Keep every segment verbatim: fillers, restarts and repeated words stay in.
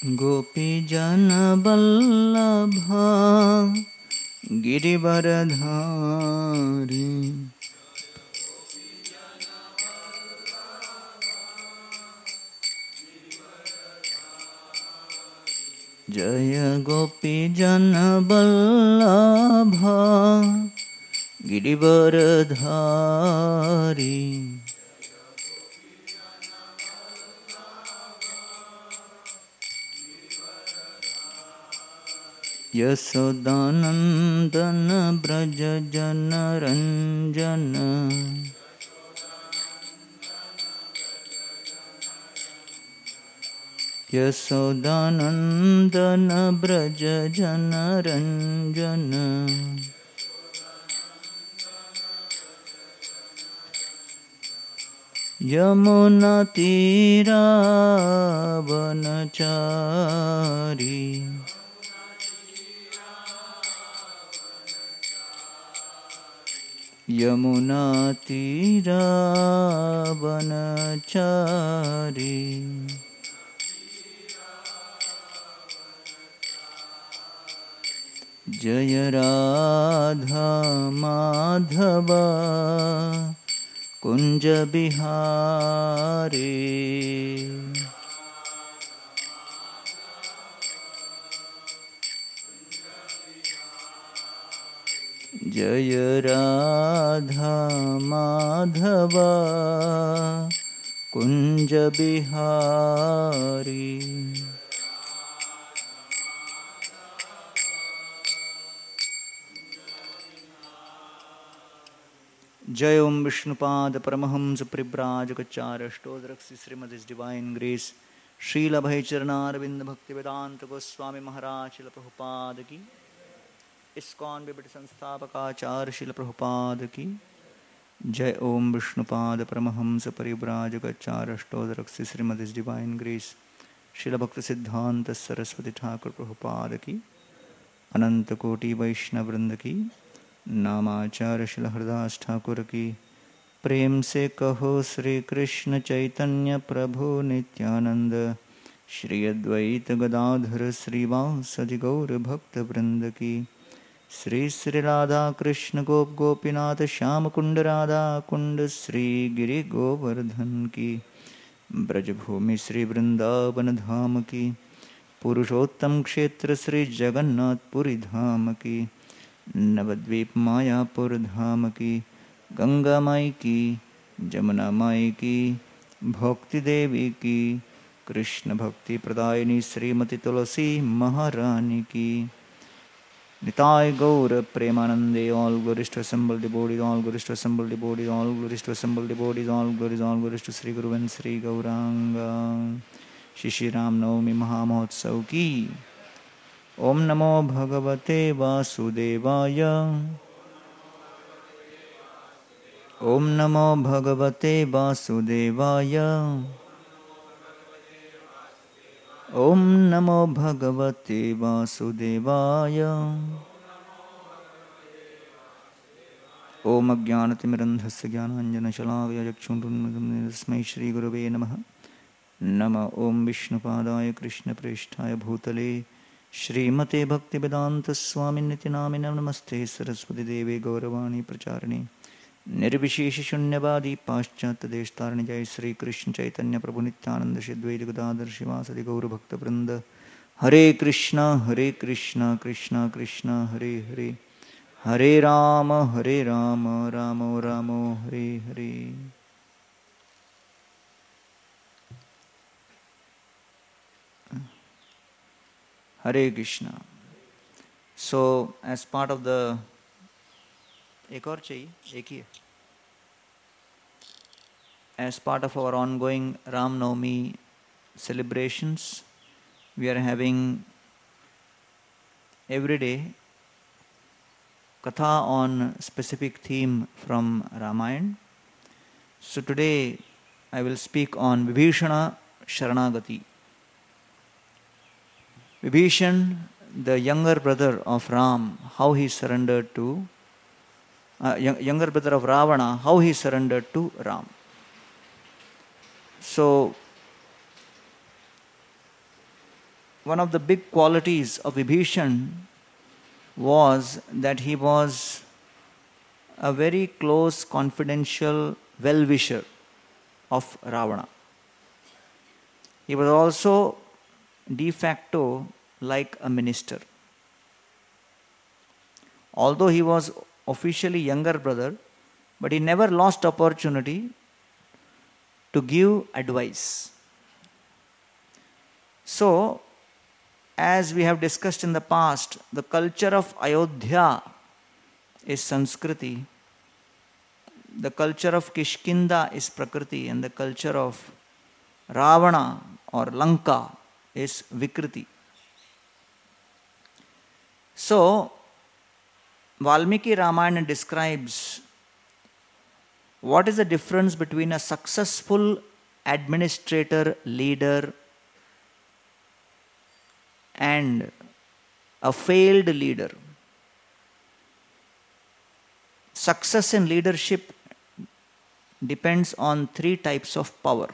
गोपीजनवल्लभा गिरिवरधारी जय गोपीजनवल्लभा गिरिवरधारी यशोदानंदन ब्रज जनरंजन यशोदानंदन ब्रज जनरंजन यमुना तीरावनचारी यमुना तीरावनचारी जय राधा माधव कुंज बिहारी जय राधा माधव कुंज बिहारी जय ओम विष्णुपाद परमहंस परिव्राजकाचार्य श्रीमद् डिवाइन ग्रेस श्रील अभय चरणारविंद भक्ति वेदांत गोस्वामी महाराज श्रील प्रभुपाद की इस्कॉन विबट संस्थापकाचार्य श्रील प्रभुपाद की जय ओम विष्णुपाद परमहंस परिव्राजकाचार्य श्रीमद् डिवाइन ग्रेस श्रील भक्त सिद्धांत सरस्वती ठाकुर प्रभुपाद की अनंत कोटि वैष्णव वृंद की नामाचार्य श्री हरदास ठाकुर की प्रेम से कहो श्री कृष्ण चैतन्य प्रभु नित्यानंद श्री अद्वैत गदाधर श्रीवासदि गौर भक्त वृंद की श्री श्री राधा कृष्ण गोप गोपीनाथ श्याम कुंड राधा कुंड श्री गिरि गोवर्धन की ब्रजभूमि श्री वृंदावन धाम की पुरुषोत्तम क्षेत्र श्री जगन्नाथपुरी धाम की नवद्वीप मायापुर धाम की गंगा माई की जमुना माई की भक्ति देवी की कृष्ण भक्ति प्रदायिनी श्रीमती तुलसी महारानी की निताय गौर प्रेमानंदे all glories to assemble devotees all glories to assemble devotees all glories to assemble devotees all glories all glories to Sri Guru and Sri Gauranga Shri Shri Ram Navami महामहोत्सव की ओम नमो भगवते वासुदेवाय ओम नमो भगवते वासुदेवाय ओम नमो भगवते वासुदेवाय ओम अज्ञानतिमिरन्धस्य ज्ञानाञ्जनशलाकया चक्षुरुन्मिलितं तस्मै श्रीगुरवे नमः नम ओम विष्णुपादाय कृष्णप्रेष्ठाय भूतले श्रीमते भक्तिवेदांत स्वामी निति नामिने नमस्ते सरस्वती देवे गौरवाणी प्रचारिणे निर्विशेष शून्यवादी पाश्चात्य देशतारिणे जय श्री कृष्ण चैतन्य प्रभु नित्यानंद श्री द्वैत गदाधर शिवासदि गौर भक्त वृंद हरे कृष्णा हरे कृष्णा कृष्णा कृष्णा हरे हरे हरे राम हरे Ram Ram Ram Hare Hare Hare Krishna. So, as part of the एक और चाहिए एक ही as part of our ongoing Ram Navami celebrations, we are having every day katha on specific theme from Ramayana. So today I will speak on Vibhishana Sharanagati. Vibhishan, the younger brother of Ram, how he surrendered to, uh, younger brother of Ravana, how he surrendered to Ram. So, one of the big qualities of Vibhishan was that he was a very close, confidential well-wisher of Ravana. He was also de facto like a minister. Although he was officially younger brother, but he never lost opportunity to give advice. So, as we have discussed in the past, the culture of Ayodhya is Sanskriti, the culture of Kishkinda is Prakriti, and the culture of Ravana or Lanka is Vikriti. So, Valmiki Ramayana describes what is the difference between a successful administrator, leader, and a failed leader. Success in leadership depends on three types of power.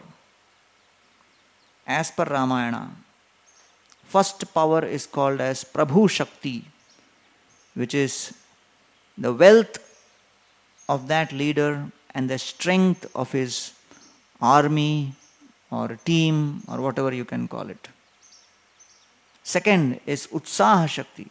As per Ramayana, first power is called as Prabhu Shakti, which is the wealth of that leader and the strength of his army or team or whatever you can call it. Second is Utsaha Shakti.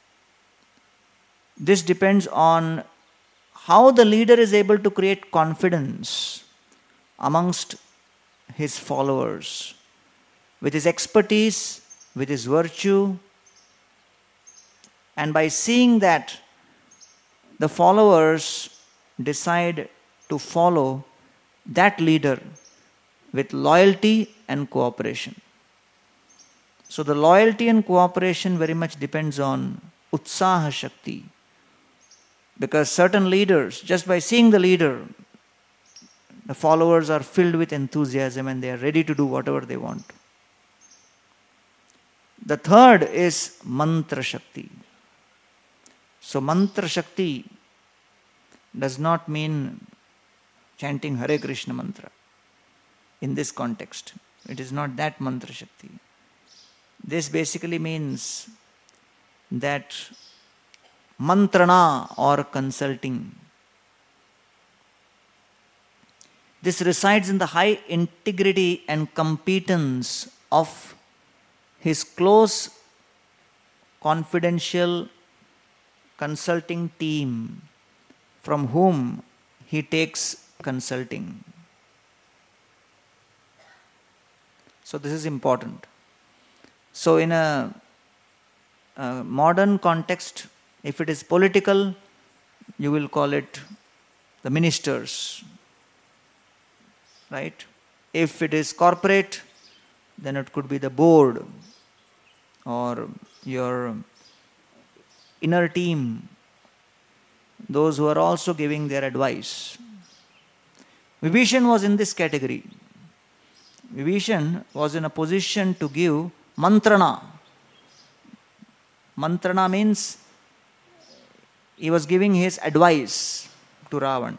This depends on how the leader is able to create confidence amongst his followers with his expertise, with his virtue, and by seeing that the followers decide to follow that leader with loyalty and cooperation. So the loyalty and cooperation very much depends on Utsaha Shakti. Because certain leaders, just by seeing the leader, the followers are filled with enthusiasm and they are ready to do whatever they want. The third is Mantra Shakti. So Mantra Shakti does not mean chanting Hare Krishna mantra in this context. It is not that Mantra Shakti. This basically means that mantrana or consulting. This resides in the high integrity and competence of his close, confidential consulting team from whom he takes consulting. So this is important. So in a, a modern context, if it is political, you will call it the ministers, right? If it is corporate, then it could be the board or your inner team, those who are also giving their advice. Vibhishan was in this category. Vibhishan was in a position to give mantrana. Mantrana means he was giving his advice to Ravan.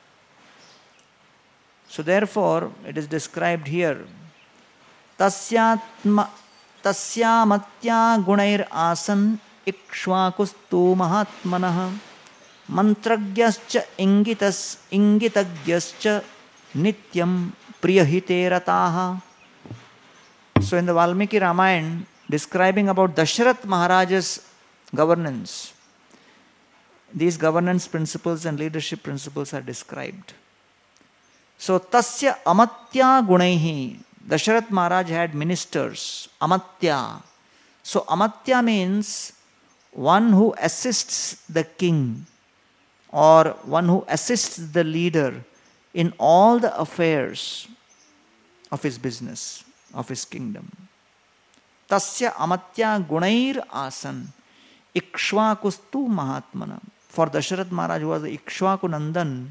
So therefore, it is described here. Tasyatma tasyamatya gunair asan ikshvakustu mahatmanah mantragyascha ingitas ingitagyascha nityam priyahite rataha. So in the Valmiki Ramayana, describing about Dasharath Maharaja's governance, these governance principles and leadership principles are described. So tasya amatya gunaihi. Dasharath Maharaj had ministers, amatya. So amatya means one who assists the king or one who assists the leader in all the affairs of his business, of his kingdom. Tasya amatya gunair asan ikshvakustu mahatmana. For Dasharath Maharaj, who was the Ikshvaku Nandan.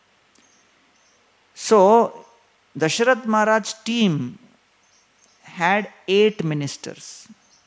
So Dasharath Maharaj's team had eight ministers.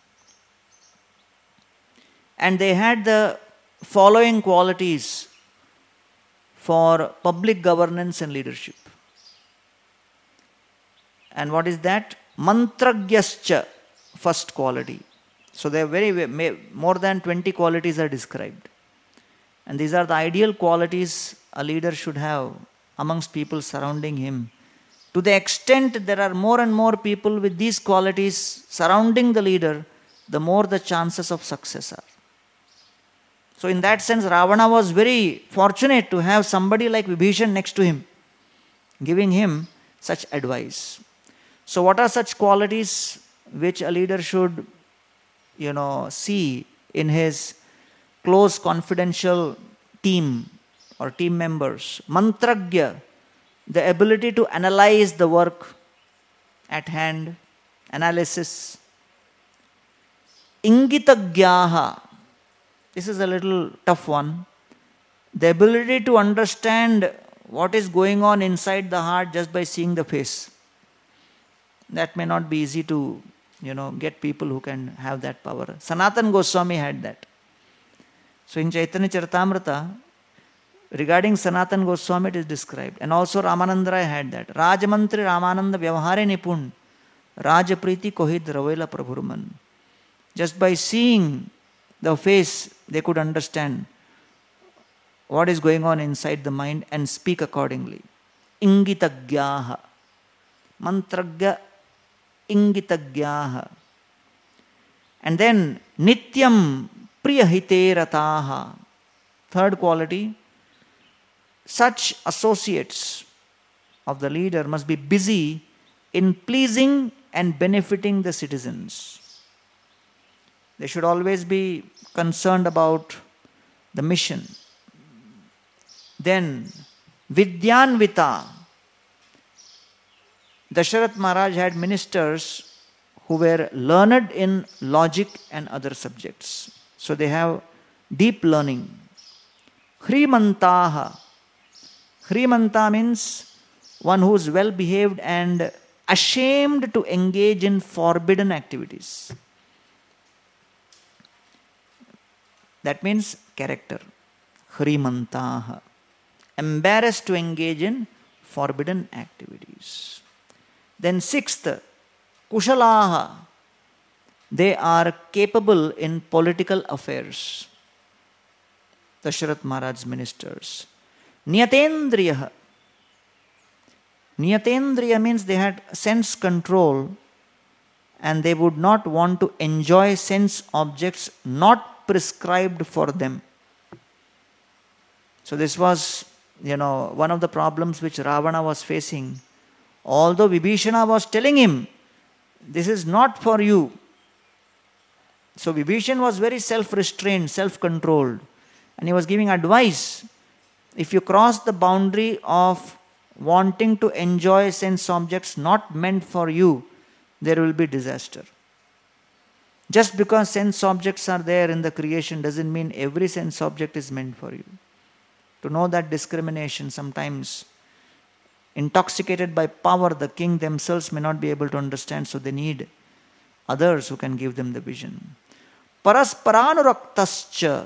And they had the following qualities for public governance and leadership. And what is that? Mantragyascha. first quality. So there are very, more than twenty qualities are described. And these are the ideal qualities a leader should have amongst people surrounding him. To the extent there are more and more people with these qualities surrounding the leader, the more the chances of success are. So in that sense, Ravana was very fortunate to have somebody like Vibhishan next to him, giving him such advice. So what are such qualities which a leader should, you know, see in his close confidential team or team members? Mantragya, the ability to analyze the work at hand, analysis. Ingitagyaha, this is a little tough one. The ability to understand what is going on inside the heart just by seeing the face. That may not be easy to, you know, get people who can have that power. Sanatana Goswami had that. So in Chaitanya Charitamrita, regarding Sanatana Goswami it is described. And also Ramananda Rai had that. Rajamantri Ramananda Vyavahare Nipun Rajapriti Kohid Ravela Prabhuruman. Just by seeing the face, they could understand what is going on inside the mind and speak accordingly. Ingitagyaha. Mantragya Ingitagyaha. And then Nityam Priyahite Rataha. Third quality, such associates of the leader must be busy in pleasing and benefiting the citizens. They should always be concerned about the mission. Then, Vidyanvita. Dasharath Maharaj had ministers who were learned in logic and other subjects. So they have deep learning. Hrimantaha. Hrimanta means one who is well behaved and ashamed to engage in forbidden activities. That means character. Hrimantaha. Embarrassed to engage in forbidden activities. Then sixth, Kushalaha. They are capable in political affairs. Dasharath Maharaj's ministers. Niyatendriya. Niyatendriya means they had sense control and they would not want to enjoy sense objects not prescribed for them. So this was, you know, one of the problems which Ravana was facing. Although Vibhishana was telling him, this is not for you. So Vibhishan was very self-restrained, self-controlled. And he was giving advice. If you cross the boundary of wanting to enjoy sense objects not meant for you, there will be disaster. Just because sense objects are there in the creation doesn't mean every sense object is meant for you. To know that discrimination, sometimes intoxicated by power, the king themselves may not be able to understand, so they need others who can give them the vision. Parasparanuruktascha.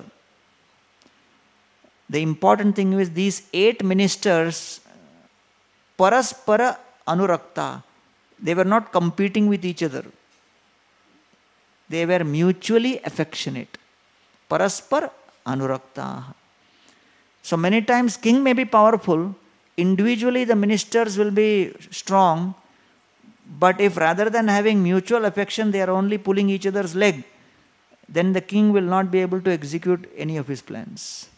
The important thing is these eight ministers, paraspara anurakta, they were not competing with each other. They were mutually affectionate. Paraspar anurakta. So many times king may be powerful, individually the ministers will be strong, but if rather than having mutual affection they are only pulling each other's leg, then the king will not be able to execute any of his plans.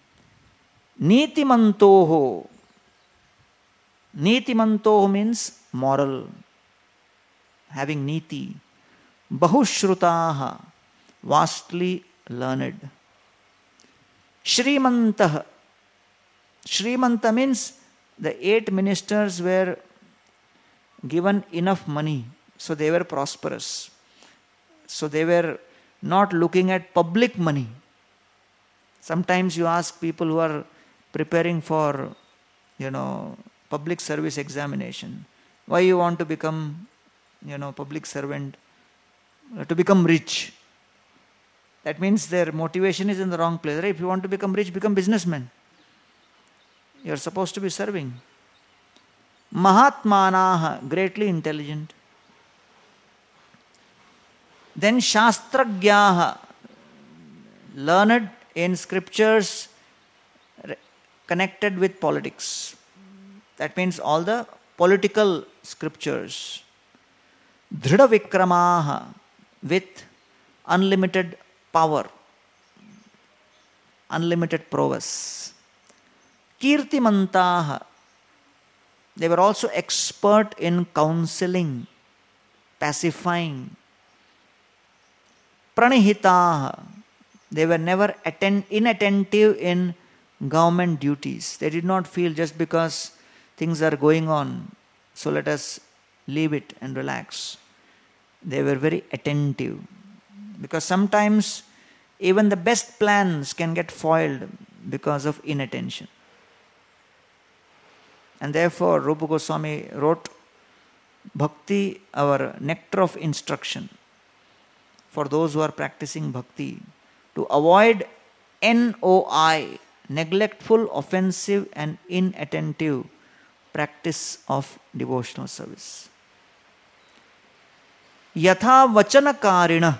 Nitimantoho. Nitimantoho means moral, having niti. Bahushrutaha, vastly learned. Shrimantah. Shrimanta means the eight ministers were given enough money, so they were prosperous. So they were not looking at public money. Sometimes you ask people who are preparing for, you know, public service examination, why you want to become, you know, public servant? To become rich. That means their motivation is in the wrong place. Right? If you want to become rich, become businessman. You are supposed to be serving. Mahatmanaha, greatly intelligent. Then Shastragyaha, learned in scriptures connected with politics. That means all the political scriptures. Dhrida Vikramaha, with unlimited power, unlimited prowess. Kirtimantaha, they were also expert in counseling, pacifying. Pranihitaha, they were never atten- inattentive in government duties. They did not feel just because things are going on, so let us leave it and relax. They were very attentive. Because sometimes even the best plans can get foiled because of inattention. And therefore, Rupa Goswami wrote Bhakti, our nectar of instruction, for those who are practicing bhakti, to avoid N O I, neglectful, offensive, and inattentive practice of devotional service. Yatha vachanakarina,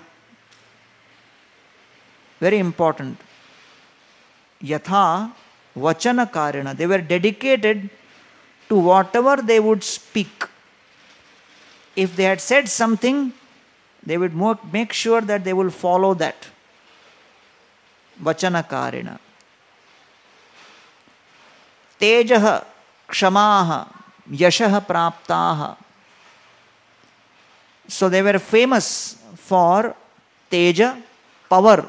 very important. Yatha vachanakarina, they were dedicated to whatever they would speak. If they had said something, they would make sure that they will follow that. Vachanakarina. Tejaha, kshamaha, yashaha praptaha. So they were famous for teja, power.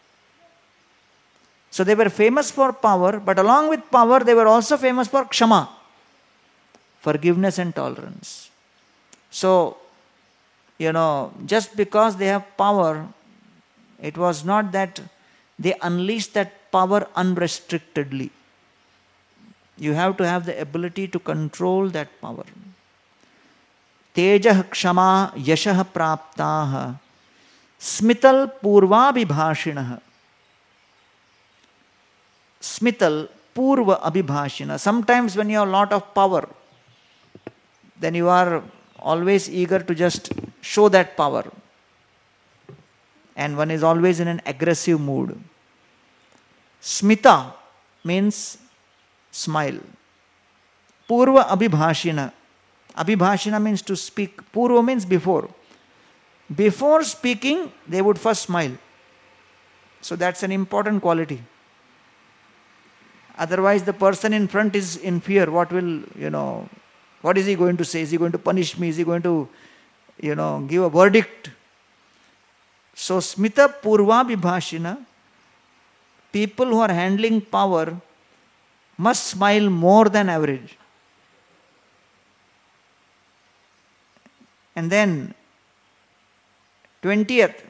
So they were famous for power, but along with power, they were also famous for kshama, forgiveness and tolerance. So, you know, just because they have power, it was not that they unleashed that power unrestrictedly. You have to have the ability to control that power. Tejah kshama yashah praptaha smital purva abhibhashinaha. Smital purva abhibhashina. Sometimes when you have a lot of power, then you are always eager to just show that power. And one is always in an aggressive mood. Smita means smile. Purva abhibhashina. Abhibhashina means to speak. Purva means before. Before speaking, they would first smile. So that's an important quality. Otherwise, the person in front is in fear. What will, you know, what is he going to say? Is he going to punish me? Is he going to, you know, give a verdict? So, smita purva vibhashina, people who are handling power must smile more than average. And then, twentieth,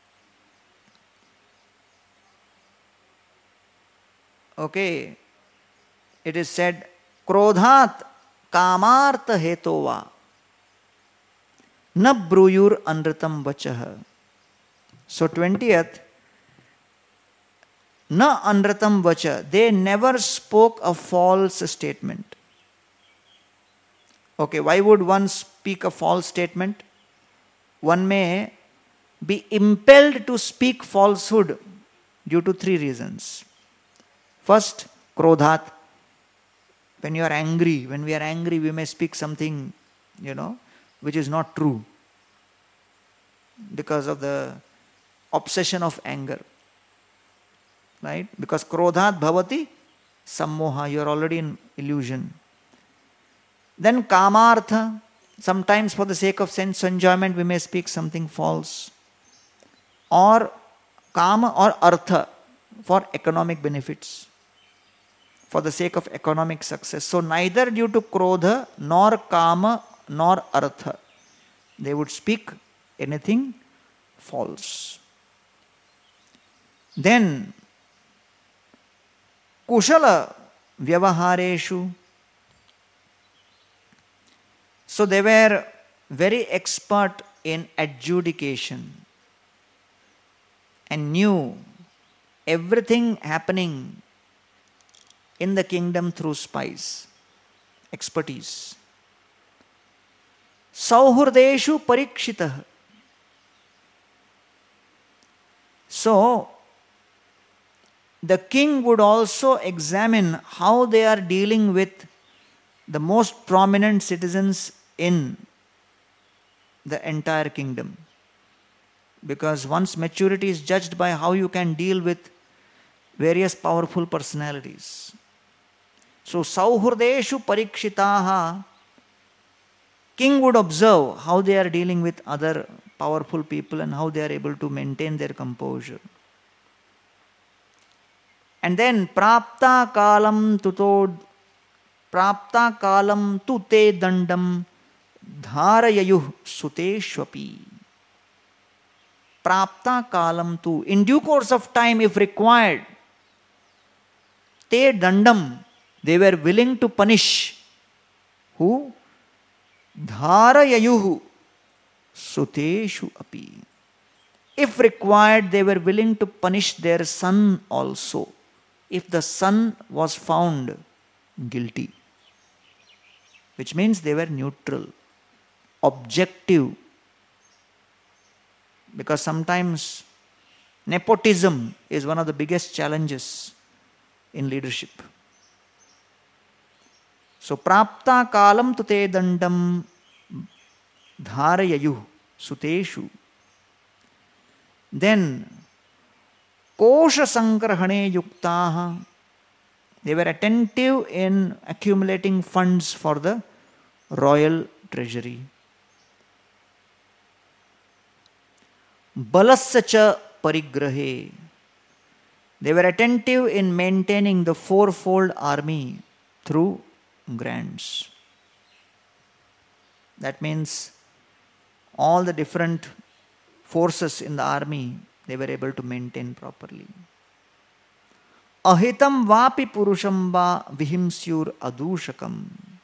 okay, it is said, krodhat kamartha hetova na bruyur anritam vachah. So twentieth, na anritam vacha, they never spoke a false statement. Okay, why would one speak a false statement? One may be impelled to speak falsehood due to three reasons. First, krodhat. When you are angry, when we are angry, we may speak something, you know, which is not true because of the obsession of anger. Right? Because krodhat bhavati sammoha, you are already in illusion. Then kamartha, sometimes for the sake of sense enjoyment, we may speak something false. Or kama or artha, for economic benefits, for the sake of economic success. So neither due to krodha, nor kama, nor artha, they would speak anything false. Then, kushala vyavahareshu. So they were very expert in adjudication and knew everything happening in the kingdom through spies, expertise. Sauhurdeshu parikshitah. So, the king would also examine how they are dealing with the most prominent citizens in the entire kingdom. Because one's maturity is judged by how you can deal with various powerful personalities. So, Sauhurdeshu Parikshitaha, king would observe how they are dealing with other powerful people and how they are able to maintain their composure. And then Prapta Kalam Tuto Prapta Kalam Tute Dandam Dharayayuh Suteshwapi. Prapta Kalam Tu. In due course of time, if required, Te Dandam, they were willing to punish. Who? Dharayayuh Suteshu Api. If required, they were willing to punish their son also, if the son was found guilty. Which means they were neutral, objective. Because sometimes nepotism is one of the biggest challenges in leadership. So, Prapta Kalam Tute Dandam Dharayayuh Suteshu. Then, Kosha Sangrahane Yuktaha, they were attentive in accumulating funds for the royal treasury. Balassacha Parigrahe, they were attentive in maintaining the fourfold army through grants. That means all the different forces in the army, they were able to maintain properly. Ahitam vapi purusham va vihimsyur adushakam.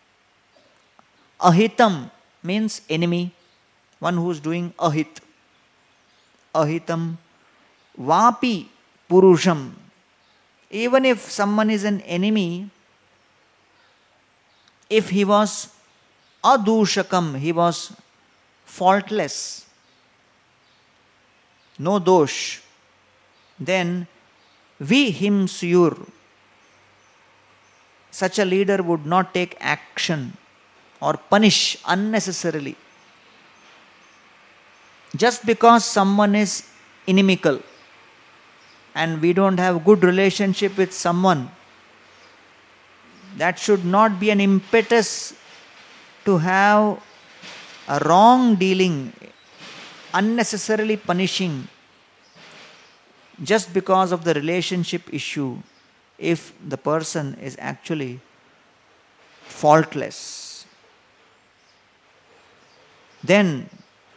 Ahitam means enemy, one who is doing ahit. Ahitam vapi purusham. Even if someone is an enemy, if he was adushakam, he was faultless, no dosh, then vihimsyur, such a leader would not take action or punish unnecessarily. Just because someone is inimical and we don't have good relationship with someone, that should not be an impetus to have a wrong dealing, unnecessarily punishing just because of the relationship issue, if the person is actually faultless. Then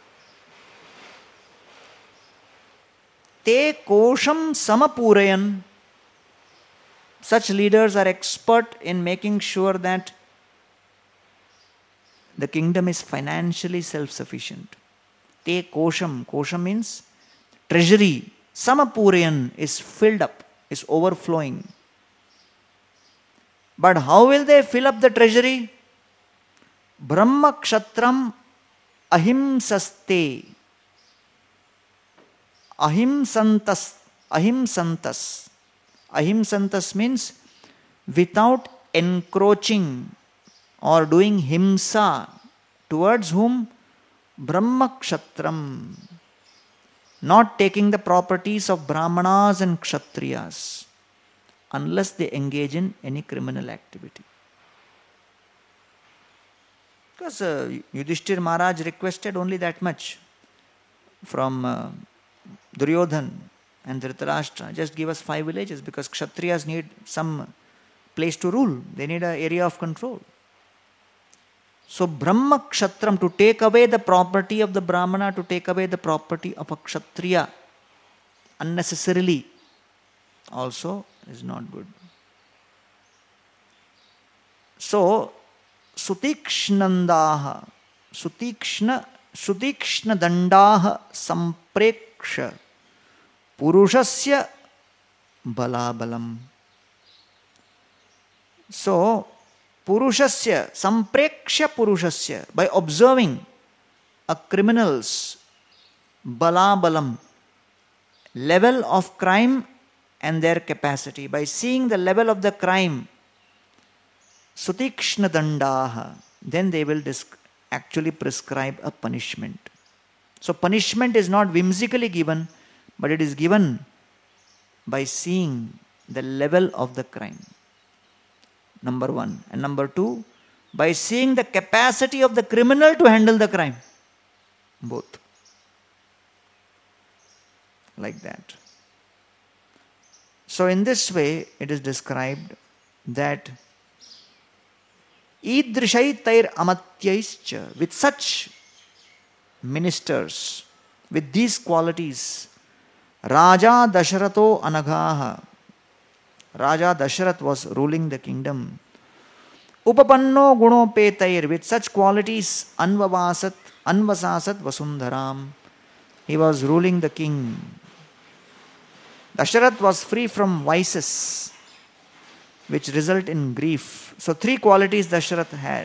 te kosham samapurayan, such leaders are expert in making sure that the kingdom is financially self-sufficient. Te kosham, kosham means treasury. Samapurayan is filled up, is overflowing. But how will they fill up the treasury? Brahma kshatram ahimsaste. Ahimsantas. Ahimsantas. Ahimsantas means without encroaching or doing himsa. Towards whom? Brahma kshatram. Not taking the properties of brahmanas and kshatriyas unless they engage in any criminal activity. Because uh, Yudhishthir Maharaj requested only that much from uh, Duryodhan and Dhritarashtra. Just give us five villages, because kshatriyas need some place to rule. They need an area of control. So Brahma Kshatram, to take away the property of the Brahmana, to take away the property of a Kshatriya unnecessarily, also is not good. So Sutikshnandaha, Sutikshna, Sutikshna Dandaha Sampreksha Purushasya Balabalam. So Purushasya, Sampreksha Purushasya, by observing a criminal's balabalam, level of crime and their capacity. By seeing the level of the crime, sutikshna dandaha, then they will disc- actually prescribe a punishment. So punishment is not whimsically given, but it is given by seeing the level of the crime. Number one. And number two, by seeing the capacity of the criminal to handle the crime. Both. Like that. So in this way, it is described that idrishai tair amatyaischa, with such ministers, with these qualities, Raja Dasharato Anaghaha, Raja Dasharath was ruling the kingdom. Upapanno guno petair, with such qualities, Anvavasat, Anvasasat Vasundharam, he was ruling the king. Dasharath was free from vices, which result in grief. So three qualities Dasharath had.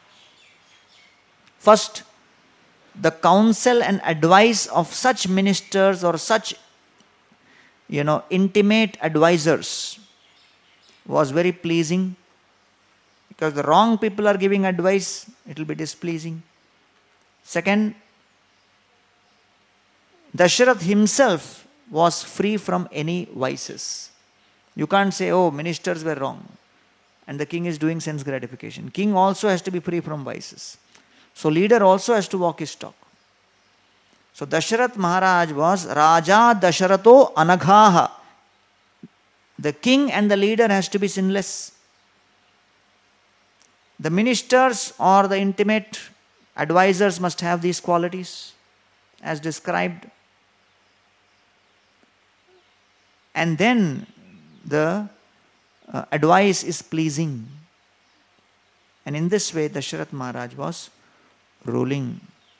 First, the counsel and advice of such ministers or such, you know, intimate advisors was very pleasing, because the wrong people are giving advice, it will be displeasing. Second, Dasharath himself was free from any vices. You can't say, oh, ministers were wrong and the king is doing sense gratification. King also has to be free from vices. So leader also has to walk his talk. So Dasharath Maharaj was Raja Dasharato Anaghaha. The king and the leader has to be sinless. The ministers or the intimate advisors must have these qualities as described. And then the uh, advice is pleasing. And in this way, Dasharath Maharaj was ruling.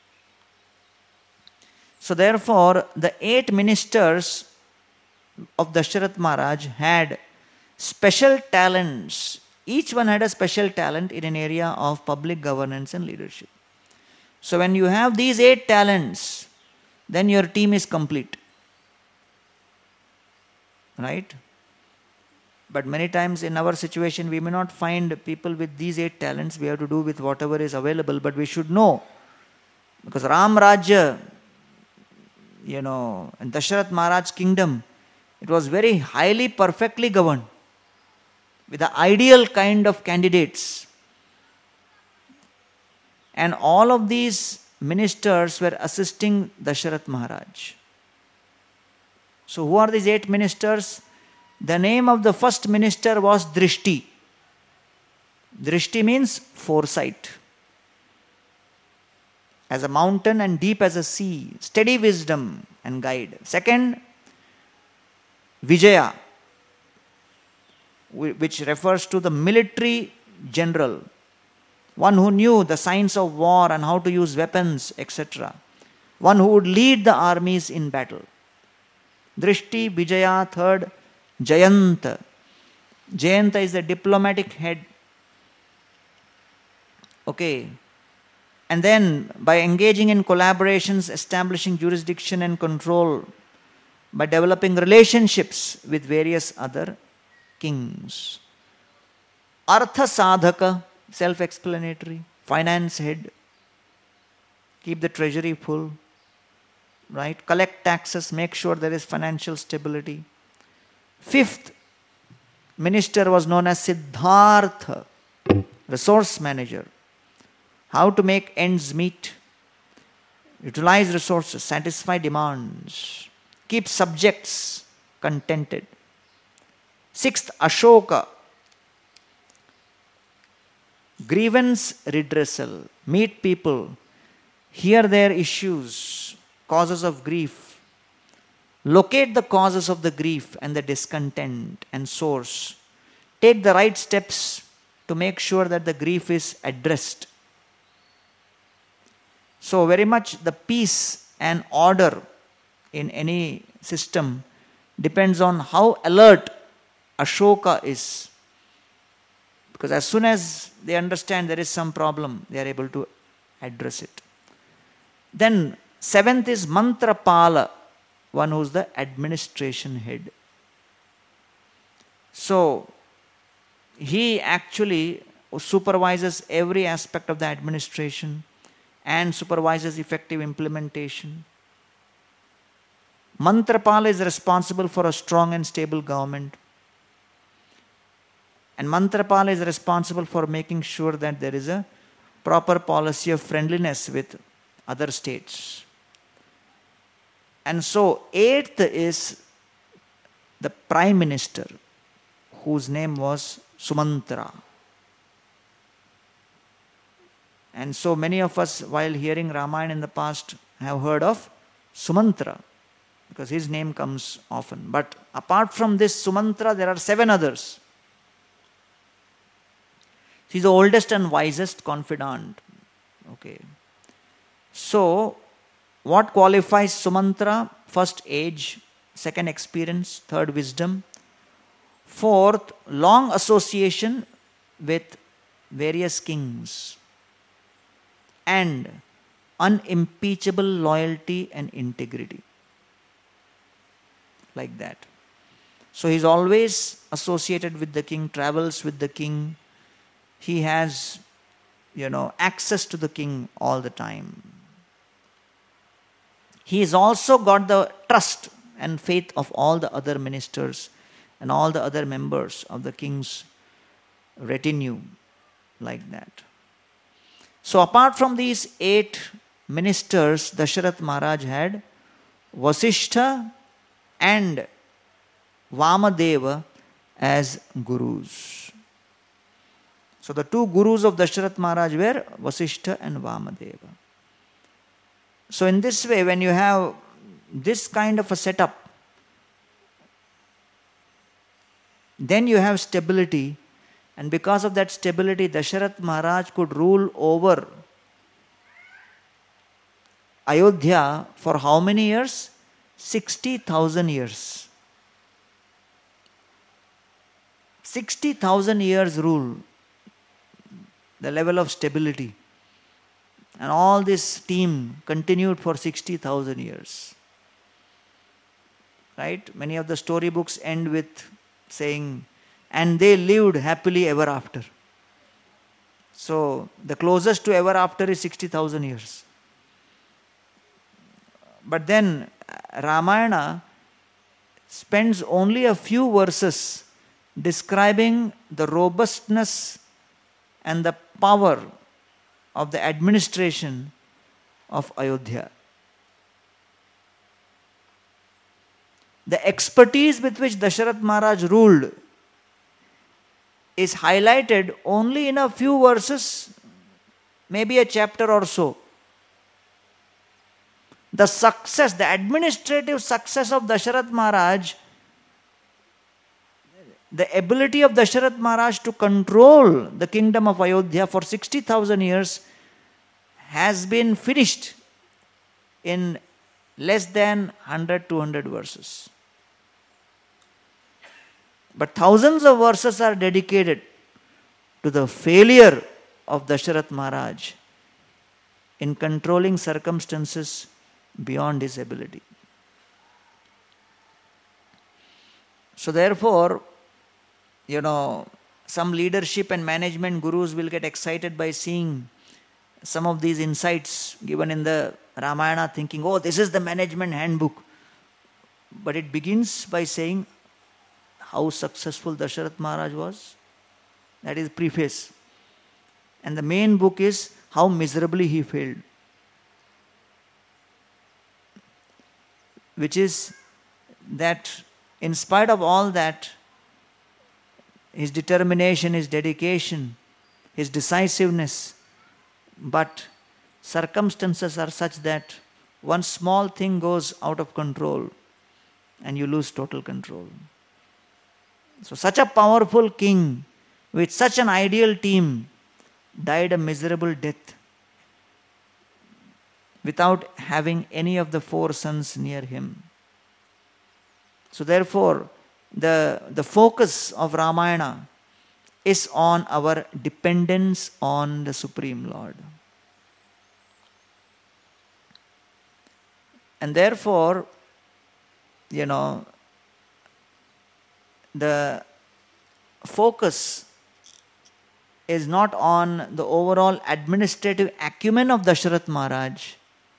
So therefore, the eight ministers of Dasharath Maharaj had special talents. Each one had a special talent in an area of public governance and leadership. So when you have these eight talents, then your team is complete. Right? But many times in our situation, we may not find people with these eight talents. We have to do with whatever is available. But we should know, because Ram Rajya, you know, and Dasharath Maharaj's kingdom, it was very highly, perfectly governed with the ideal kind of candidates. And all of these ministers were assisting Dasharath Maharaj. So who are these eight ministers? The name of the first minister was Drishti. Drishti means foresight. As a mountain and deep as a sea, steady wisdom and guide. Second, Vijaya, which refers to the military general, one who knew the science of war and how to use weapons, et cetera. One who would lead the armies in battle. Drishti, Vijaya. Third, Jayanta. Jayanta is the diplomatic head. Okay. And then by engaging in collaborations, establishing jurisdiction and control, by developing relationships with various other kings. Artha Sadhaka, self-explanatory. Finance head. Keep the treasury full. Right? Collect taxes, make sure there is financial stability. Fifth minister was known as Siddhartha, resource manager. How to make ends meet, utilize resources, satisfy demands, keep subjects contented. Sixth, Ashoka, grievance redressal, meet people, hear their issues, causes of grief, locate the causes of the grief and the discontent and source, take the right steps to make sure that the grief is addressed. So very much the peace and order in any system depends on how alert Ashoka is. Because as soon as they understand there is some problem, they are able to address it. Then seventh is Mantra Pala. one who's the administration head. So, he actually supervises every aspect of the administration and supervises effective implementation. Mantrapala is responsible for a strong and stable government. And Mantrapala is responsible for making sure that there is a proper policy of friendliness with other states. And so, eighth is the Prime Minister, whose name was Sumantra. And so many of us, while hearing Ramayana in the past, have heard of Sumantra, because his name comes often. But apart from this Sumantra, there are seven others. He's the oldest and wisest confidant. Okay. So, what qualifies Sumantra? First, age. Second, experience. Third, wisdom. Fourth, long association with various kings. And unimpeachable loyalty and integrity. Like that. So he's always associated with the king, travels with the king. He has, you know, access to the king all the time. He has also got the trust and faith of all the other ministers and all the other members of the king's retinue. Like that. So apart from these eight ministers, Dasharath Maharaj had Vasishtha and Vamadeva as gurus. So the two gurus of Dasharath Maharaj were Vasishtha and Vamadeva. So in this way, when you have this kind of a setup, then you have stability. And because of that stability, Dasharath Maharaj could rule over Ayodhya for how many years? sixty thousand years. sixty thousand years rule. The level of stability. And all this team continued for sixty thousand years. Right? Many of the storybooks end with saying, and they lived happily ever after. So, the closest to ever after is sixty thousand years. But then, Ramayana spends only a few verses describing the robustness and the power of the administration of Ayodhya. The expertise with which Dasharath Maharaj ruled is highlighted only in a few verses, maybe a chapter or so. The success, the administrative success of Dasharath Maharaj, the ability of Dasharath Maharaj to control the kingdom of Ayodhya for sixty thousand years has been finished in less than one hundred, two hundred verses. But thousands of verses are dedicated to the failure of Dasharath Maharaj in controlling circumstances beyond his ability. So therefore, you know, some leadership and management gurus will get excited by seeing some of these insights given in the Ramayana, thinking, oh, this is the management handbook. But it begins by saying how successful Dasharath Maharaj was. That is preface. And the main book is how miserably he failed. Which is that in spite of all that, his determination, his dedication, his decisiveness, but circumstances are such that one small thing goes out of control and you lose total control. So such a powerful king with such an ideal team died a miserable death without having any of the four sons near him. So therefore, the, the focus of Ramayana is on our dependence on the Supreme Lord. And therefore, you know, the focus is not on the overall administrative acumen of Dasharath Maharaj,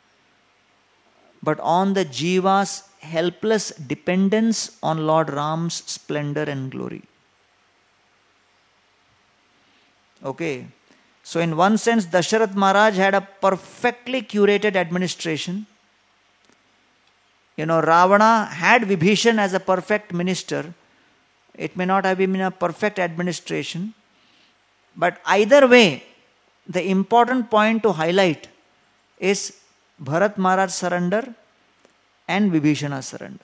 but on the Jiva's helpless dependence on Lord Ram's splendor and glory. Okay. So in one sense, Dasharath Maharaj had a perfectly curated administration. You know, Ravana had Vibhishan as a perfect minister. It may not have been a perfect administration. But either way, the important point to highlight is Bharat Maharaj surrender and Vibhishana's surrender.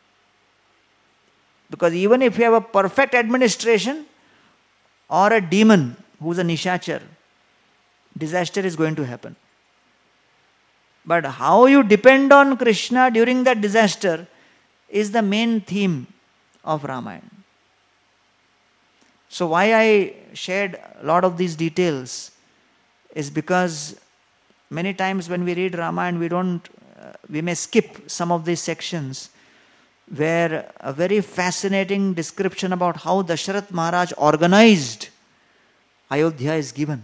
Because even if you have a perfect administration or a demon who's a Nishachar, disaster is going to happen. But how you depend on Krishna during that disaster is the main theme of Ramayana. So why I shared a lot of these details is because many times when we read Ramayana, we don't, uh, we may skip some of these sections where a very fascinating description about how Dasharath Maharaj organized Ayodhya is given.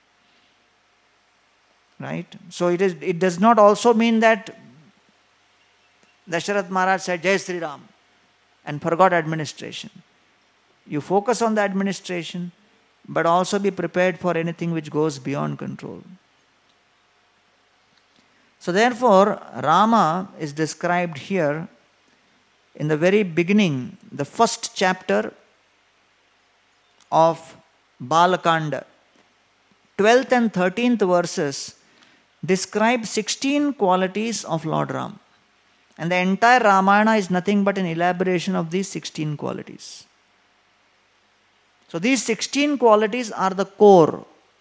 Right? So it is. It does not also mean that Dasharath Maharaj said Jai Sri Ram and forgot administration. You focus on the administration, but also be prepared for anything which goes beyond control. So therefore, Rama is described here in the very beginning, the first chapter of Balakanda. twelfth and thirteenth verses describe sixteen qualities of Lord Ram. And the entire Ramayana is nothing but an elaboration of these sixteen qualities. So these sixteen qualities are the core.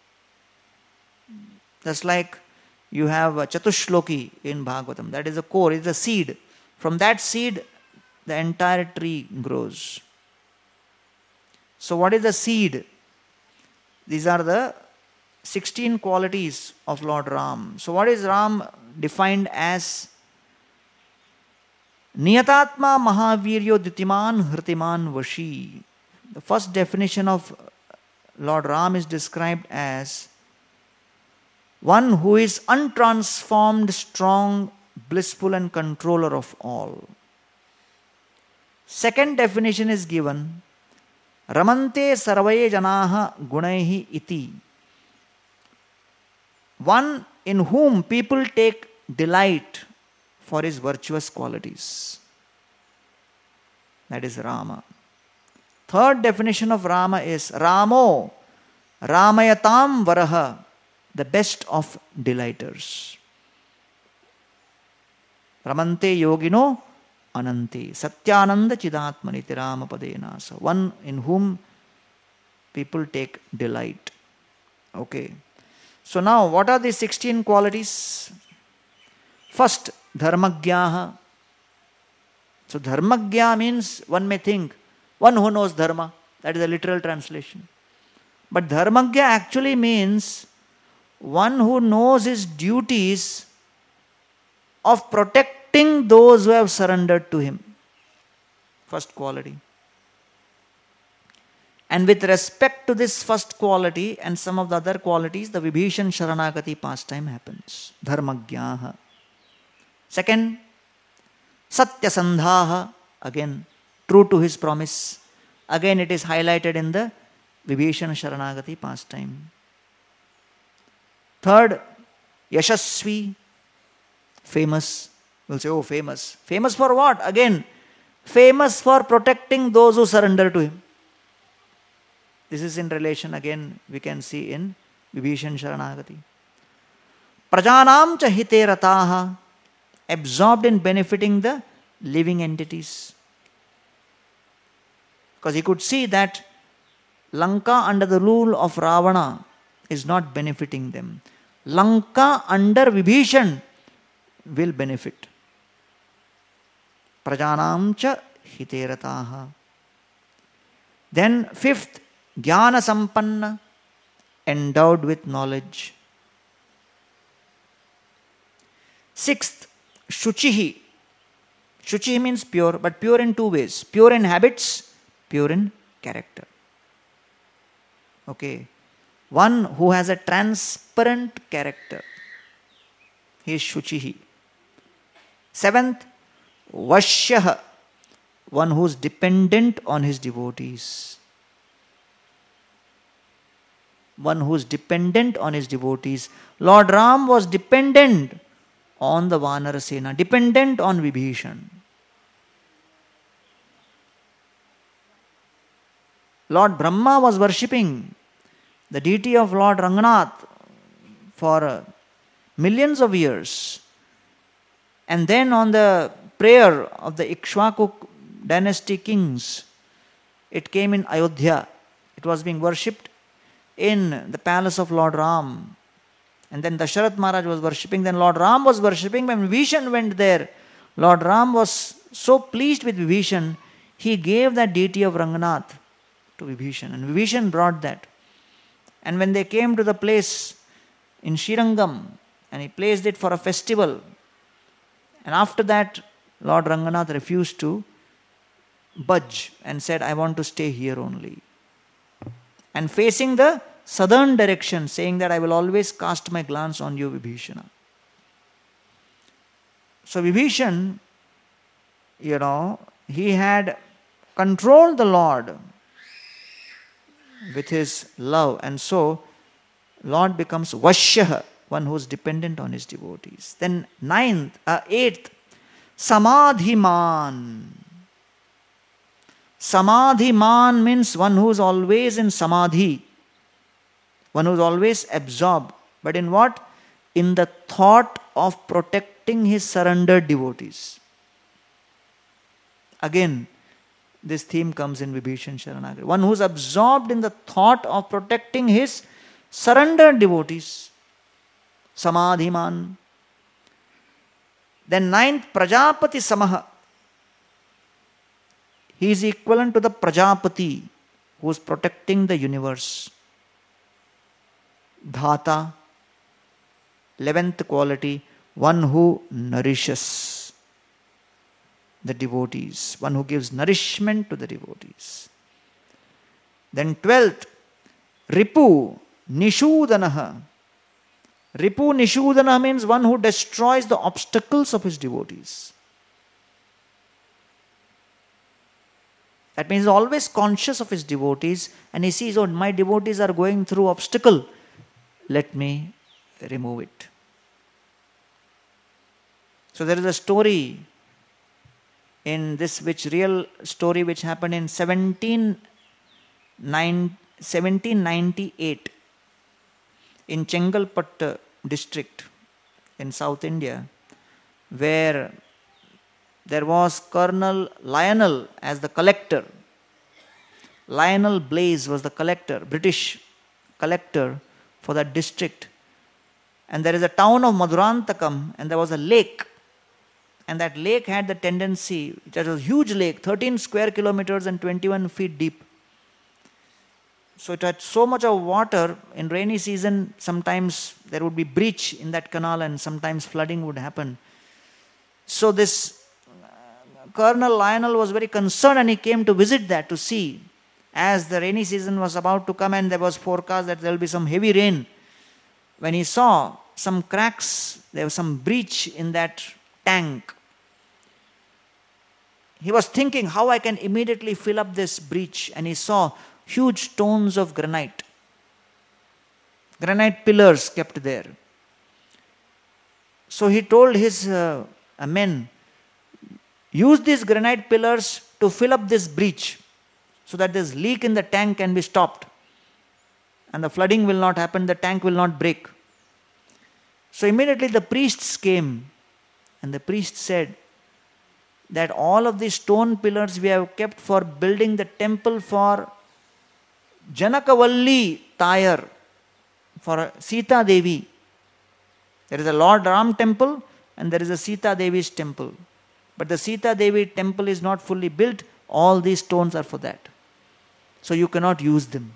Just like you have a Chatushloki in Bhagavatam. That is a core, it's a seed. From that seed, the entire tree grows. So what is the seed? These are the sixteen qualities of Lord Ram. So what is Ram defined as? Niyatatma Mahaviryo Dutiman Hritiman Vashi. The first definition of Lord Ram is described as one who is untransformed, strong, blissful and controller of all. Second definition is given, Ramante Sarvaye Janaha Gunaihi Iti. One in whom people take delight for his virtuous qualities. That is Rama. Third definition of Rama is Ramo, Ramayatam Varaha, the best of delighters. Ramante Yogino Ananti, Satyananda Chidatmaniti Ramapadenasa. One in whom people take delight. Okay. So now, what are these sixteen qualities? First, Dharmagyaha. So Dharmagya means, one may think, one who knows Dharma. That is a literal translation. But Dharmagya actually means one who knows his duties of protecting those who have surrendered to him. First quality. And with respect to this first quality and some of the other qualities, the Vibhishan Sharanagati pastime happens. Dharmagyaha. Second, Satyasandhaha. Again, true to his promise. Again, it is highlighted in the Vibhishan Sharanagati pastime. Third, Yashasvi. Famous. We'll say, oh, famous. Famous for what? Again, famous for protecting those who surrender to him. This is in relation, again, we can see in Vibhishan Sharanagati. Prajanam cha hite rataha, absorbed in benefiting the living entities. Because he could see that Lanka under the rule of Ravana is not benefiting them. Lanka under Vibhishan will benefit. Prajanam cha hite rataha. Then fifth, Jnana Sampanna, endowed with knowledge. Sixth, Shuchihi. Shuchi means pure, but pure in two ways. Pure in habits, pure in character. Okay. One who has a transparent character. He is Shuchihi. Seventh, Vashyaha. One who is dependent on his devotees. One who is dependent on his devotees. Lord Ram was dependent on the Vanarasena, dependent on Vibhishan. Lord Brahma was worshipping the deity of Lord Ranganath for uh, millions of years. And then on the prayer of the Ikshvaku dynasty kings, it came in Ayodhya. It was being worshipped in the palace of Lord Ram. And then Dasharath Maharaj was worshipping. Then Lord Ram was worshipping. When Vibhishan went there, Lord Ram was so pleased with Vibhishan, he gave that deity of Ranganath to Vibhishan. And Vibhishan brought that. And when they came to the place in Srirangam, and he placed it for a festival, and after that, Lord Ranganath refused to budge and said, I want to stay here only. And facing the southern direction, saying that I will always cast my glance on you, Vibhishana. So Vibhishan, you know, he had controlled the Lord with his love, and so Lord becomes Vashyaha, one who is dependent on his devotees. Then ninth, uh, eighth, Samadhiman. Samadhiman means one who is always in Samadhi, one who is always absorbed. But in what? In the thought of protecting his surrendered devotees. Again, this theme comes in Vibhishan Sharanagari. One who is absorbed in the thought of protecting his surrendered devotees. Samadhiman. Then ninth, Prajapati Samaha. He is equivalent to the Prajapati who is protecting the universe. Dhata. Eleventh quality, one who nourishes the devotees, one who gives nourishment to the devotees. Then twelfth, Ripu Nishudanaha. Ripu Nishudanaha means one who destroys the obstacles of his devotees. That means he is always conscious of his devotees, and he sees, oh, my devotees are going through obstacle. Let me remove it. So there is a story in this, which real story which happened in seventeen ninety-eight in Chengalpattu district in South India, where there was Colonel Lionel as the collector. Lionel Blaze was the collector, British collector for that district. And there is a town of Madurantakam, and there was a lake. And that lake had the tendency, it was a huge lake, thirteen square kilometers and twenty-one feet deep. So it had so much of water. In rainy season, sometimes there would be breach in that canal, and sometimes flooding would happen. So this uh, Colonel Lionel was very concerned, and he came to visit that to see. As the rainy season was about to come and there was forecast that there will be some heavy rain, when he saw some cracks, there was some breach in that tank, he was thinking how I can immediately fill up this breach, and he saw huge stones of granite. Granite pillars kept there. So he told his uh, men, use these granite pillars to fill up this breach so that this leak in the tank can be stopped. And the flooding will not happen, the tank will not break. So immediately the priests came, and the priest said that all of these stone pillars we have kept for building the temple for Janakavalli Tayar, for Sita Devi. There is a Lord Ram temple and there is a Sita Devi's temple. But the Sita Devi temple is not fully built. All these stones are for that. So you cannot use them.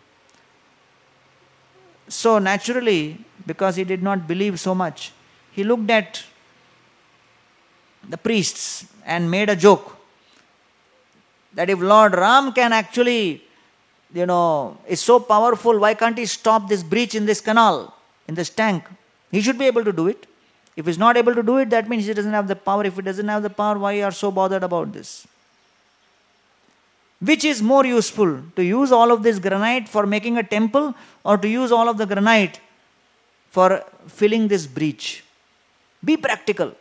So naturally, because he did not believe so much, he looked at the priests and made a joke that if Lord Ram can actually, you know, is so powerful, why can't he stop this breach in this canal, in this tank? He should be able to do it. If he's not able to do it, that means he doesn't have the power. If he doesn't have the power, why are you so bothered about this? Which is more useful, to use all of this granite for making a temple, or to use all of the granite for filling this breach? Be practical.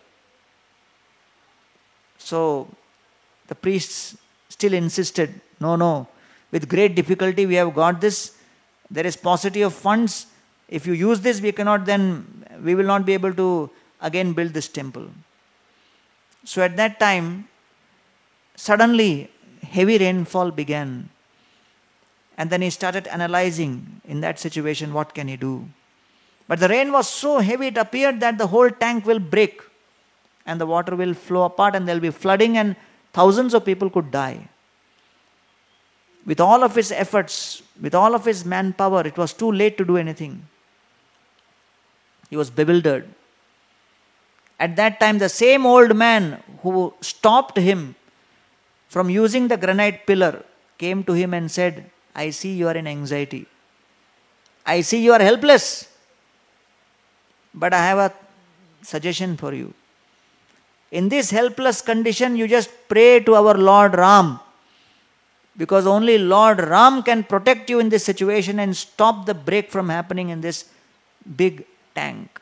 So the priests still insisted, no, no, with great difficulty we have got this. There is paucity of funds. If you use this, we cannot then, we will not be able to again build this temple. So at that time, suddenly heavy rainfall began. And then he started analyzing in that situation, what can he do? But the rain was so heavy, it appeared that the whole tank will break and the water will flow apart and there will be flooding and thousands of people could die. With all of his efforts, with all of his manpower, it was too late to do anything. He was bewildered. At that time, the same old man who stopped him from using the granite pillar came to him and said, I see you are in anxiety. I see you are helpless. But I have a suggestion for you. In this helpless condition, you just pray to our Lord Ram. Because only Lord Ram can protect you in this situation and stop the break from happening in this big tank.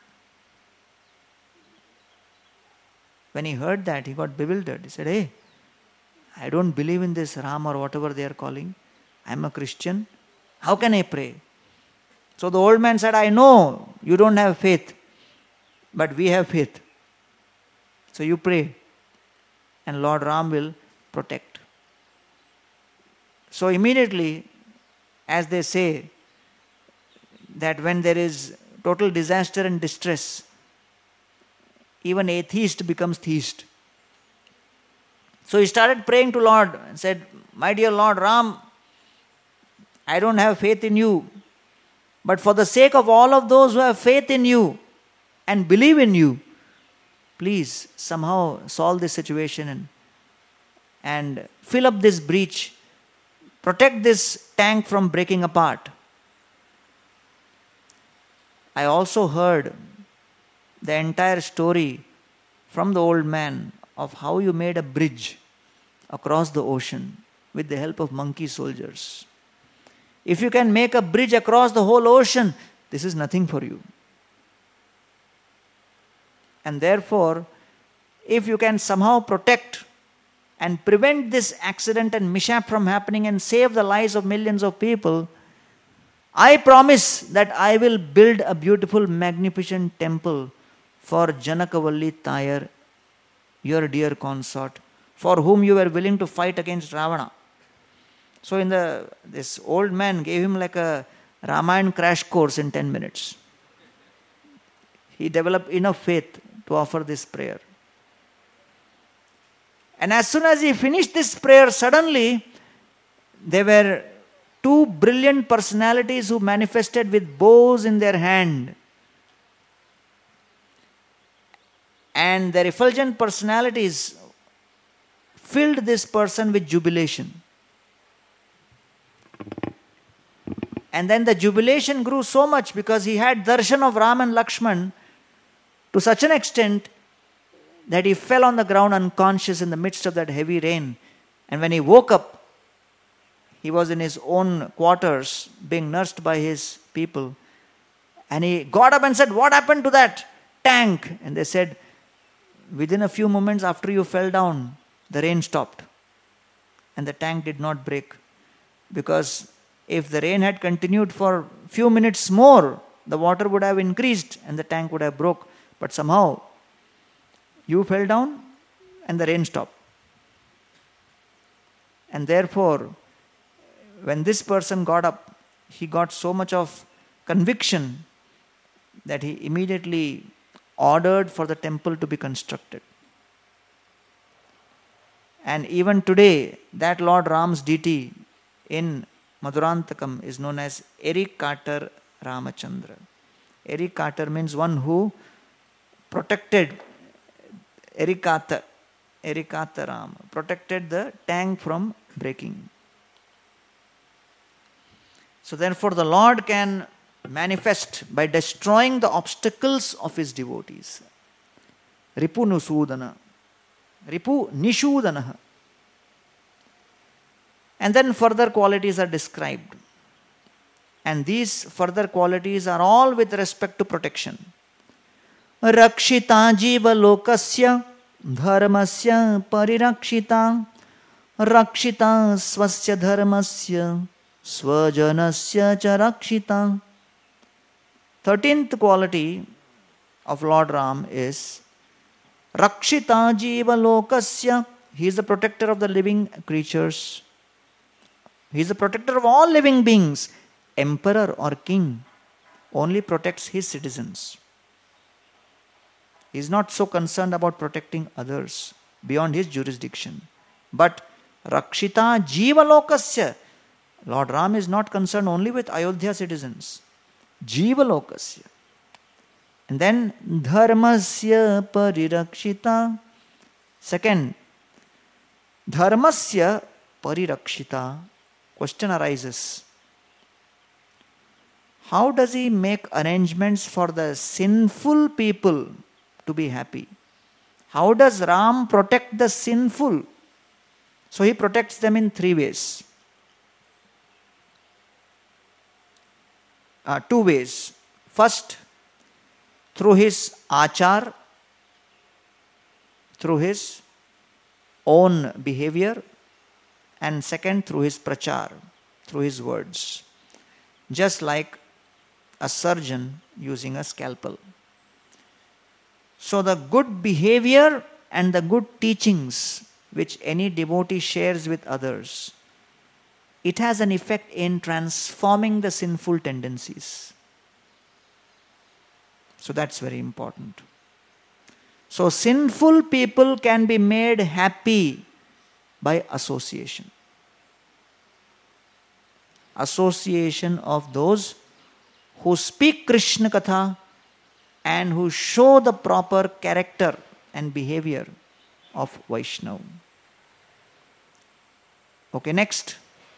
When he heard that, he got bewildered. He said, hey, I don't believe in this Ram or whatever they are calling. I am a Christian. How can I pray? So the old man said, I know you don't have faith, but we have faith. So you pray and Lord Ram will protect. So immediately, as they say, that when there is total disaster and distress, even atheist becomes theist. So he started praying to Lord and said, my dear Lord Ram, I don't have faith in you. But for the sake of all of those who have faith in you and believe in you, please somehow solve this situation and, and fill up this breach. Protect this tank from breaking apart. I also heard the entire story from the old man of how you made a bridge across the ocean with the help of monkey soldiers. If you can make a bridge across the whole ocean, this is nothing for you. And therefore, if you can somehow protect and prevent this accident and mishap from happening and save the lives of millions of people, I promise that I will build a beautiful, magnificent temple for Janakavalli Tayar, your dear consort, for whom you were willing to fight against Ravana. So in the this old man gave him like a Ramayana crash course in ten minutes. He developed enough faith to offer this prayer. And as soon as he finished this prayer, suddenly there were two brilliant personalities who manifested with bows in their hand. And their effulgent personalities filled this person with jubilation. And then the jubilation grew so much because he had darshan of Ram and Lakshman to such an extent that he fell on the ground unconscious in the midst of that heavy rain. And when he woke up, he was in his own quarters being nursed by his people. And he got up and said, what happened to that tank? And they said, within a few moments after you fell down, the rain stopped. And the tank did not break. Because if the rain had continued for a few minutes more, the water would have increased and the tank would have broke. But somehow, you fell down and the rain stopped. And therefore, when this person got up, he got so much of conviction that he immediately ordered for the temple to be constructed. And even today, that Lord Ram's deity in Madurantakam is known as Erikatar Ramachandra. Erikatar means one who protected Erikata, Erikataram, protected the tank from breaking. So therefore the Lord can manifest by destroying the obstacles of his devotees. Ripu Nusudana, Ripu Nishudana. And then further qualities are described. And these further qualities are all with respect to protection. Rakshita jiva lokasya dharmasya parirakshita rakshita swasya dharmasya swajanasya cha rakshita. Thirteenth quality of Lord Ram is Rakshita jiva lokasya. He is the protector of the living creatures. He is the protector of all living beings. Emperor or king only protects his citizens. He is not so concerned about protecting others beyond his jurisdiction. But Rakshita jiva lokasya. Lord Ram is not concerned only with Ayodhya citizens. Jiva lokasya. And then dharmasya parirakshita. Second, dharmasya parirakshita. Question arises. How does he make arrangements for the sinful people to be happy? How does Ram protect the sinful? So he protects them in three ways. Uh, two ways. First, through his achar, through his own behavior, and second, through his prachar, through his words. Just like a surgeon using a scalpel. So the good behavior and the good teachings which any devotee shares with others, it has an effect in transforming the sinful tendencies. So that's very important. So sinful people can be made happy by association. Association of those who speak Krishna Katha and who show the proper character and behavior of Vaishnava. Okay, next.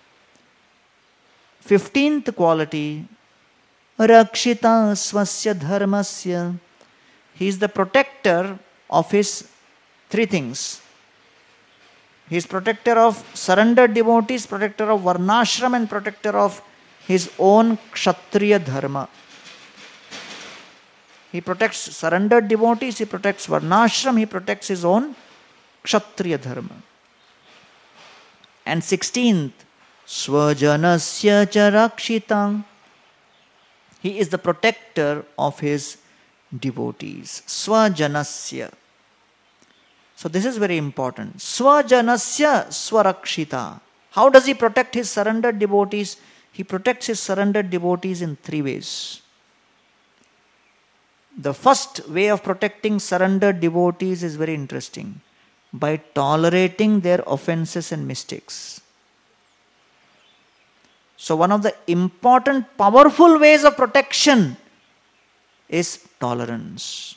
Fifteenth quality, Rakshita Swasya Dharmasya. He is the protector of his three things. He is protector of surrendered devotees, protector of Varnashram, and protector of his own Kshatriya Dharma. He protects surrendered devotees, he protects Varnashram, he protects his own Kshatriya Dharma. And sixteenth, Swajanasya cha rakshita. He is the protector of his devotees. Swajanasya. So this is very important. Swajanasya swarakshita. How does he protect his surrendered devotees? He protects his surrendered devotees in three ways. The first way of protecting surrendered devotees is very interesting. By tolerating their offenses and mistakes. So one of the important, powerful ways of protection is tolerance.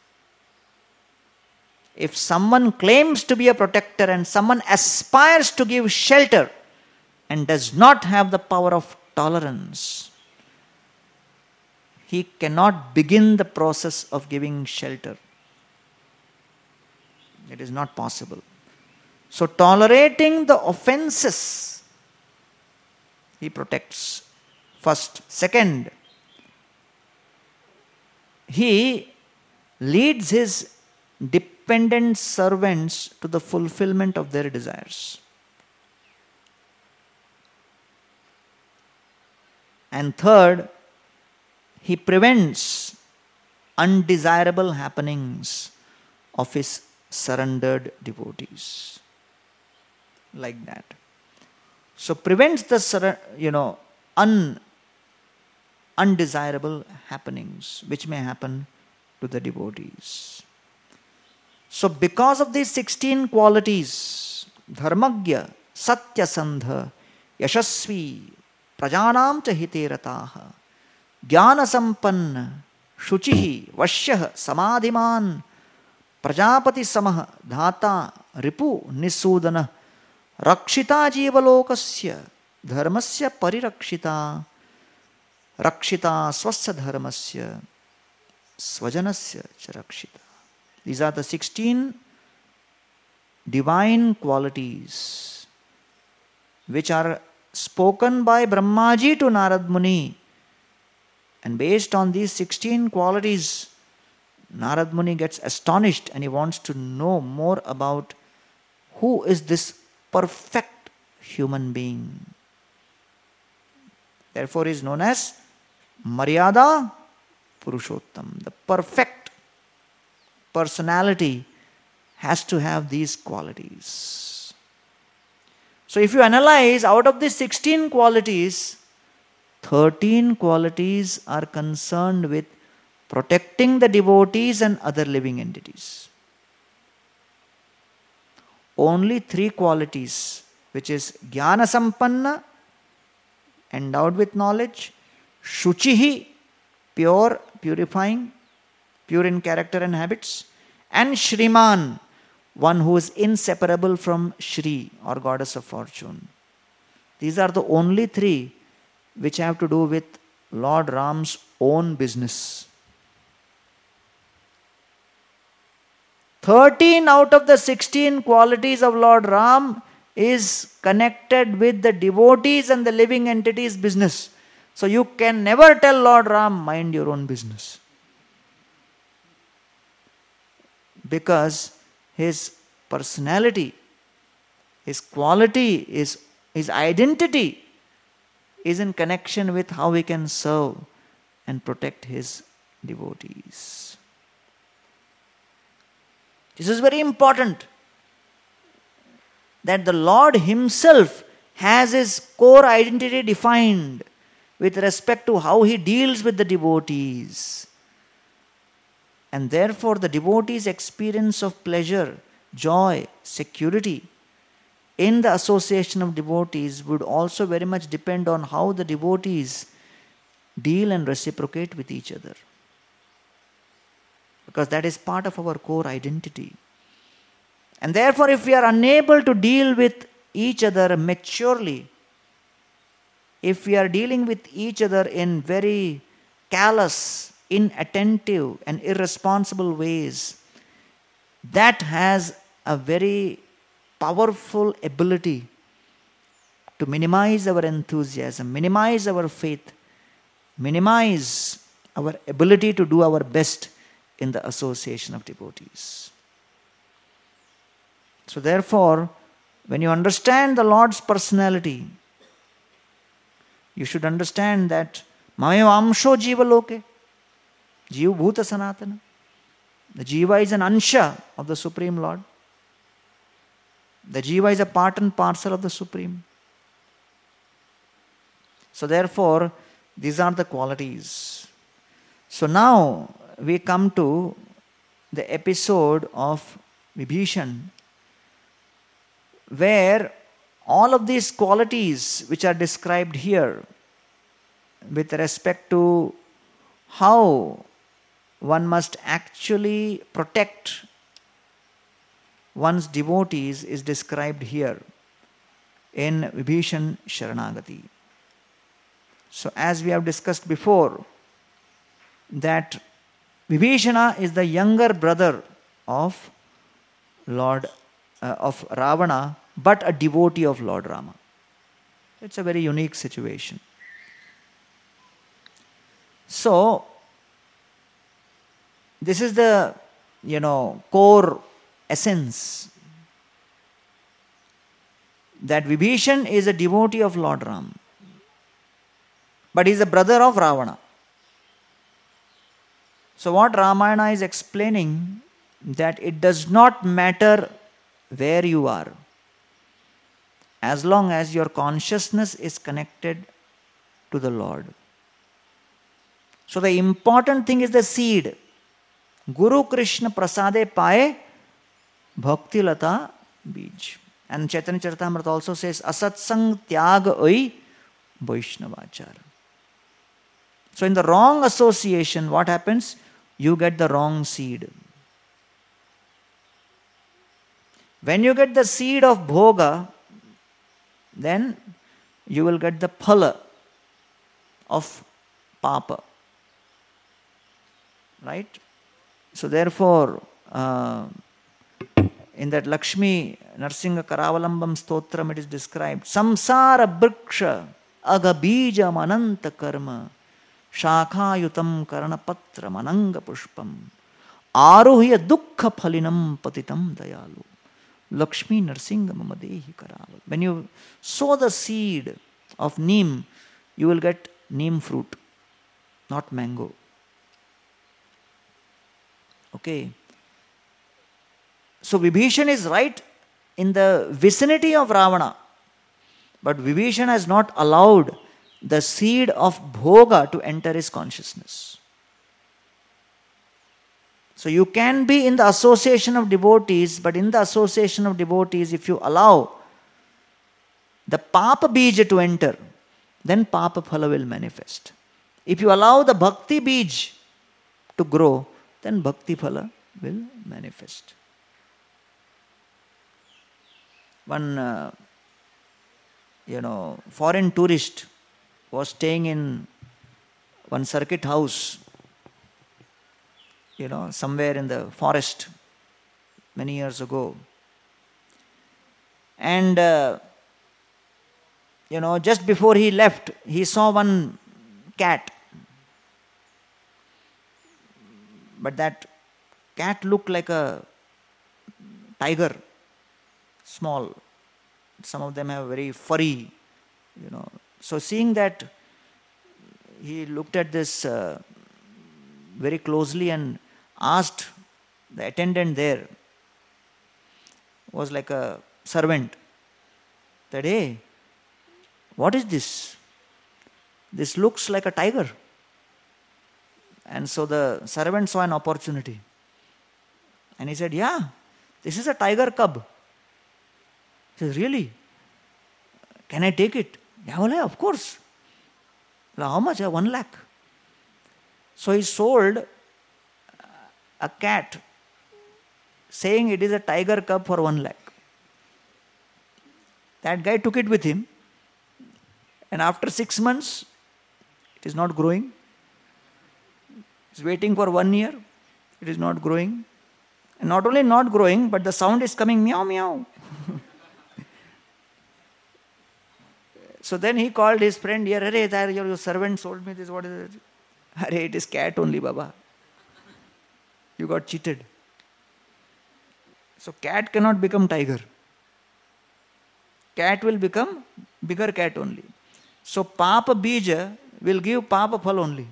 If someone claims to be a protector and someone aspires to give shelter and does not have the power of tolerance, he cannot begin the process of giving shelter. It is not possible. So tolerating the offenses, he protects first. Second, he leads his dependent servants to the fulfillment of their desires. And third, he prevents undesirable happenings of his surrendered devotees. Like that. So prevents the you know un, undesirable happenings which may happen to the devotees. So because of these sixteen qualities, Dharmagya, Satyasandha, Yashasvi, Prajanam cha hiterataha, Jnana Sampanna, Shuchihi, Vashyah, Samadhiman, Prajapati samah dhata ripu nisudana rakshita jivalokasya dharmasya parirakshita rakshita swasya dharmasya swajanasya charakshita. These are the sixteen divine qualities which are spoken by Brahmaji to Narad Muni. And based on these sixteen qualities, Narad Muni gets astonished and he wants to know more about who is this perfect human being. Therefore, he is known as Maryada Purushottam. The perfect personality has to have these qualities. So, if you analyze, out of these sixteen qualities, thirteen qualities are concerned with protecting the devotees and other living entities. Only three qualities, which is Jnana Sampanna, endowed with knowledge, Shuchihi, pure, purifying, pure in character and habits, and Shriman, one who is inseparable from Shri or goddess of fortune. These are the only three which have to do with Lord Ram's own business. thirteen out of the sixteen qualities of Lord Ram is connected with the devotees and the living entities' business. So you can never tell Lord Ram, mind your own business. Because his personality, his quality, his, his identity is in connection with how he can serve and protect his devotees. This is very important, that the Lord himself has his core identity defined with respect to how he deals with the devotees. And therefore the devotees' experience of pleasure, joy, security in the association of devotees would also very much depend on how the devotees deal and reciprocate with each other. Because that is part of our core identity. And therefore, if we are unable to deal with each other maturely, if we are dealing with each other in very callous, inattentive, and irresponsible ways, that has a very powerful ability to minimize our enthusiasm, minimize our faith, minimize our ability to do our best in the association of devotees. So therefore, when you understand the Lord's personality, you should understand that Mameva Amsho Jiva Loke, Jiva Bhuta Sanatana. The Jiva is an Ansha of the Supreme Lord. The Jiva is a part and parcel of the Supreme. So therefore, these are the qualities. So now we come to the episode of Vibhishan, where all of these qualities which are described here with respect to how one must actually protect one's devotees is described here in Vibhishan Sharanagati. So as we have discussed before, that Vibhishana is the younger brother of Lord uh, of Ravana, but a devotee of Lord Rama. It's a very unique situation. So this is the, you know, core essence, that Vibhishan is a devotee of Lord Ram, but he is a brother of Ravana. So what Ramayana is explaining, that it does not matter where you are, as long as your consciousness is connected to the Lord. So the important thing is the seed. Guru Krishna Prasade Paye Bhakti Lata Bij. And Chaitanya Charitamrita also says, Asatsang Tyag Oi Vaishnavachar. So in the wrong association, what happens? You get the wrong seed. When you get the seed of bhoga, then you will get the phala of papa. Right? So therefore, uh, in that Lakshmi Narsingha Karavalambam Stotram, it is described, Samsara Briksha Agabija Mananta Karma Shakhayutam Karanapatra Mananga Pushpam Aruhya Dukkha Phalinam Patitam Dayalu Lakshmi Narsingha Mamadehi Karaval. When you sow the seed of neem, you will get neem fruit, not mango. Okay. So Vibhishan is right in the vicinity of Ravana. But Vibhishan has not allowed the seed of bhoga to enter his consciousness. So you can be in the association of devotees, but in the association of devotees, if you allow the Papa Bija to enter, then Papa Phala will manifest. If you allow the Bhakti Bij to grow, then Bhakti Phala will manifest. One, uh, you know, foreign tourist was staying in one circuit house, you know, somewhere in the forest many years ago. And, uh, you know, just before he left, he saw one cat. But that cat looked like a tiger, small. Some of them have very furry, you know. So seeing that, he looked at this uh, very closely and asked the attendant there, was like a servant, that, hey, what is this? This looks like a tiger. And so the servant saw an opportunity. And he said, yeah, this is a tiger cub. He says, really? Can I take it? Yeah, well, yeah, of course. Well, how much? One lakh. So he sold a cat, saying it is a tiger cub for one lakh. That guy took it with him. And after six months, it is not growing. It's waiting for one year. It is not growing. And not only not growing, but the sound is coming meow meow. So then he called his friend here, Arey, there, your, your servant sold me this. What is it? Arey, it is cat only, Baba. You got cheated. So cat cannot become tiger. Cat will become bigger cat only. So Papa Bija will give Papa Phal only.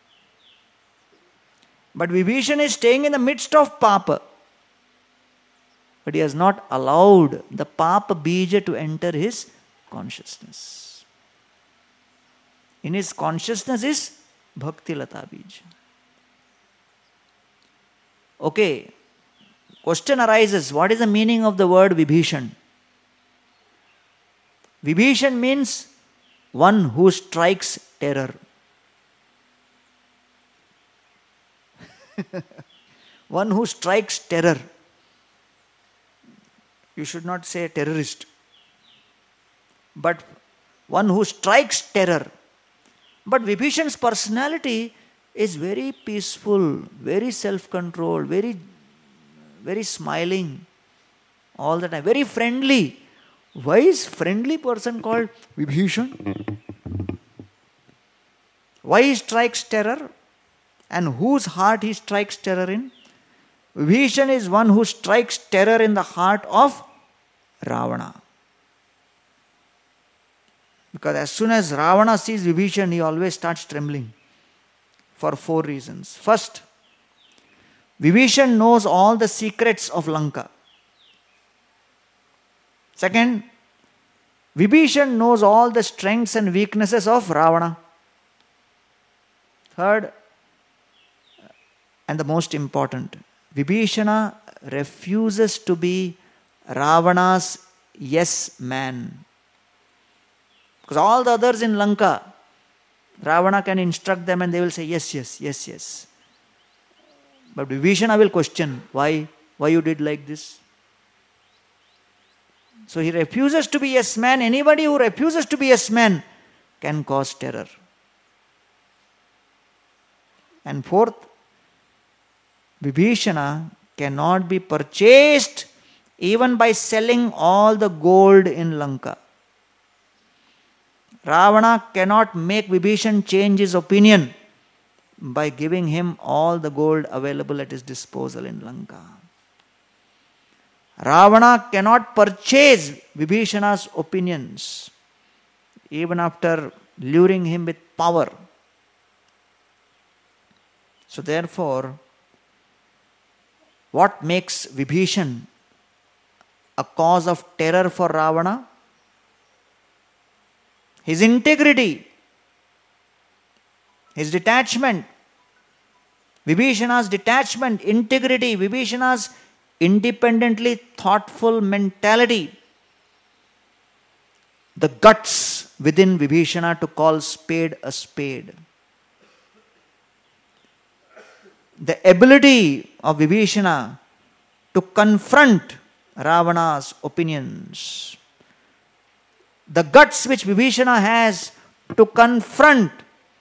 But Vibhishan is staying in the midst of Papa. But he has not allowed the Papa Bija to enter his consciousness. In his consciousness is Bhakti Lata Bija. Okay. Question arises, what is the meaning of the word Vibhishan? Vibhishan means one who strikes terror. One who strikes terror. You should not say terrorist. But one who strikes terror. But Vibhishan's personality is very peaceful, very self-controlled, very, very smiling all the time, very friendly. Why is friendly person called Vibhishan? Why he strikes terror? And whose heart he strikes terror in? Vibhishan is one who strikes terror in the heart of Ravana. Because as soon as Ravana sees Vibhishan, he always starts trembling. For four reasons. First, Vibhishan knows all the secrets of Lanka. Second, Vibhishan knows all the strengths and weaknesses of Ravana. Third, and the most important, Vibhishana refuses to be Ravana's yes man. Because all the others in Lanka, Ravana can instruct them and they will say yes, yes, yes, yes. But Vibhishana will question, why? Why you did like this? So he refuses to be yes man. Anybody who refuses to be yes man can cause terror. And fourth, Vibhishana cannot be purchased even by selling all the gold in Lanka. Ravana cannot make Vibhishan change his opinion by giving him all the gold available at his disposal in Lanka. Ravana cannot purchase Vibhishana's opinions even after luring him with power. So therefore, what makes Vibhishan a cause of terror for Ravana? His integrity, his detachment, Vibhishana's detachment, integrity, Vibhishana's independently thoughtful mentality, the guts within Vibhishana to call spade a spade, the ability of Vibhishana to confront Ravana's opinions, the guts which Vibhishana has to confront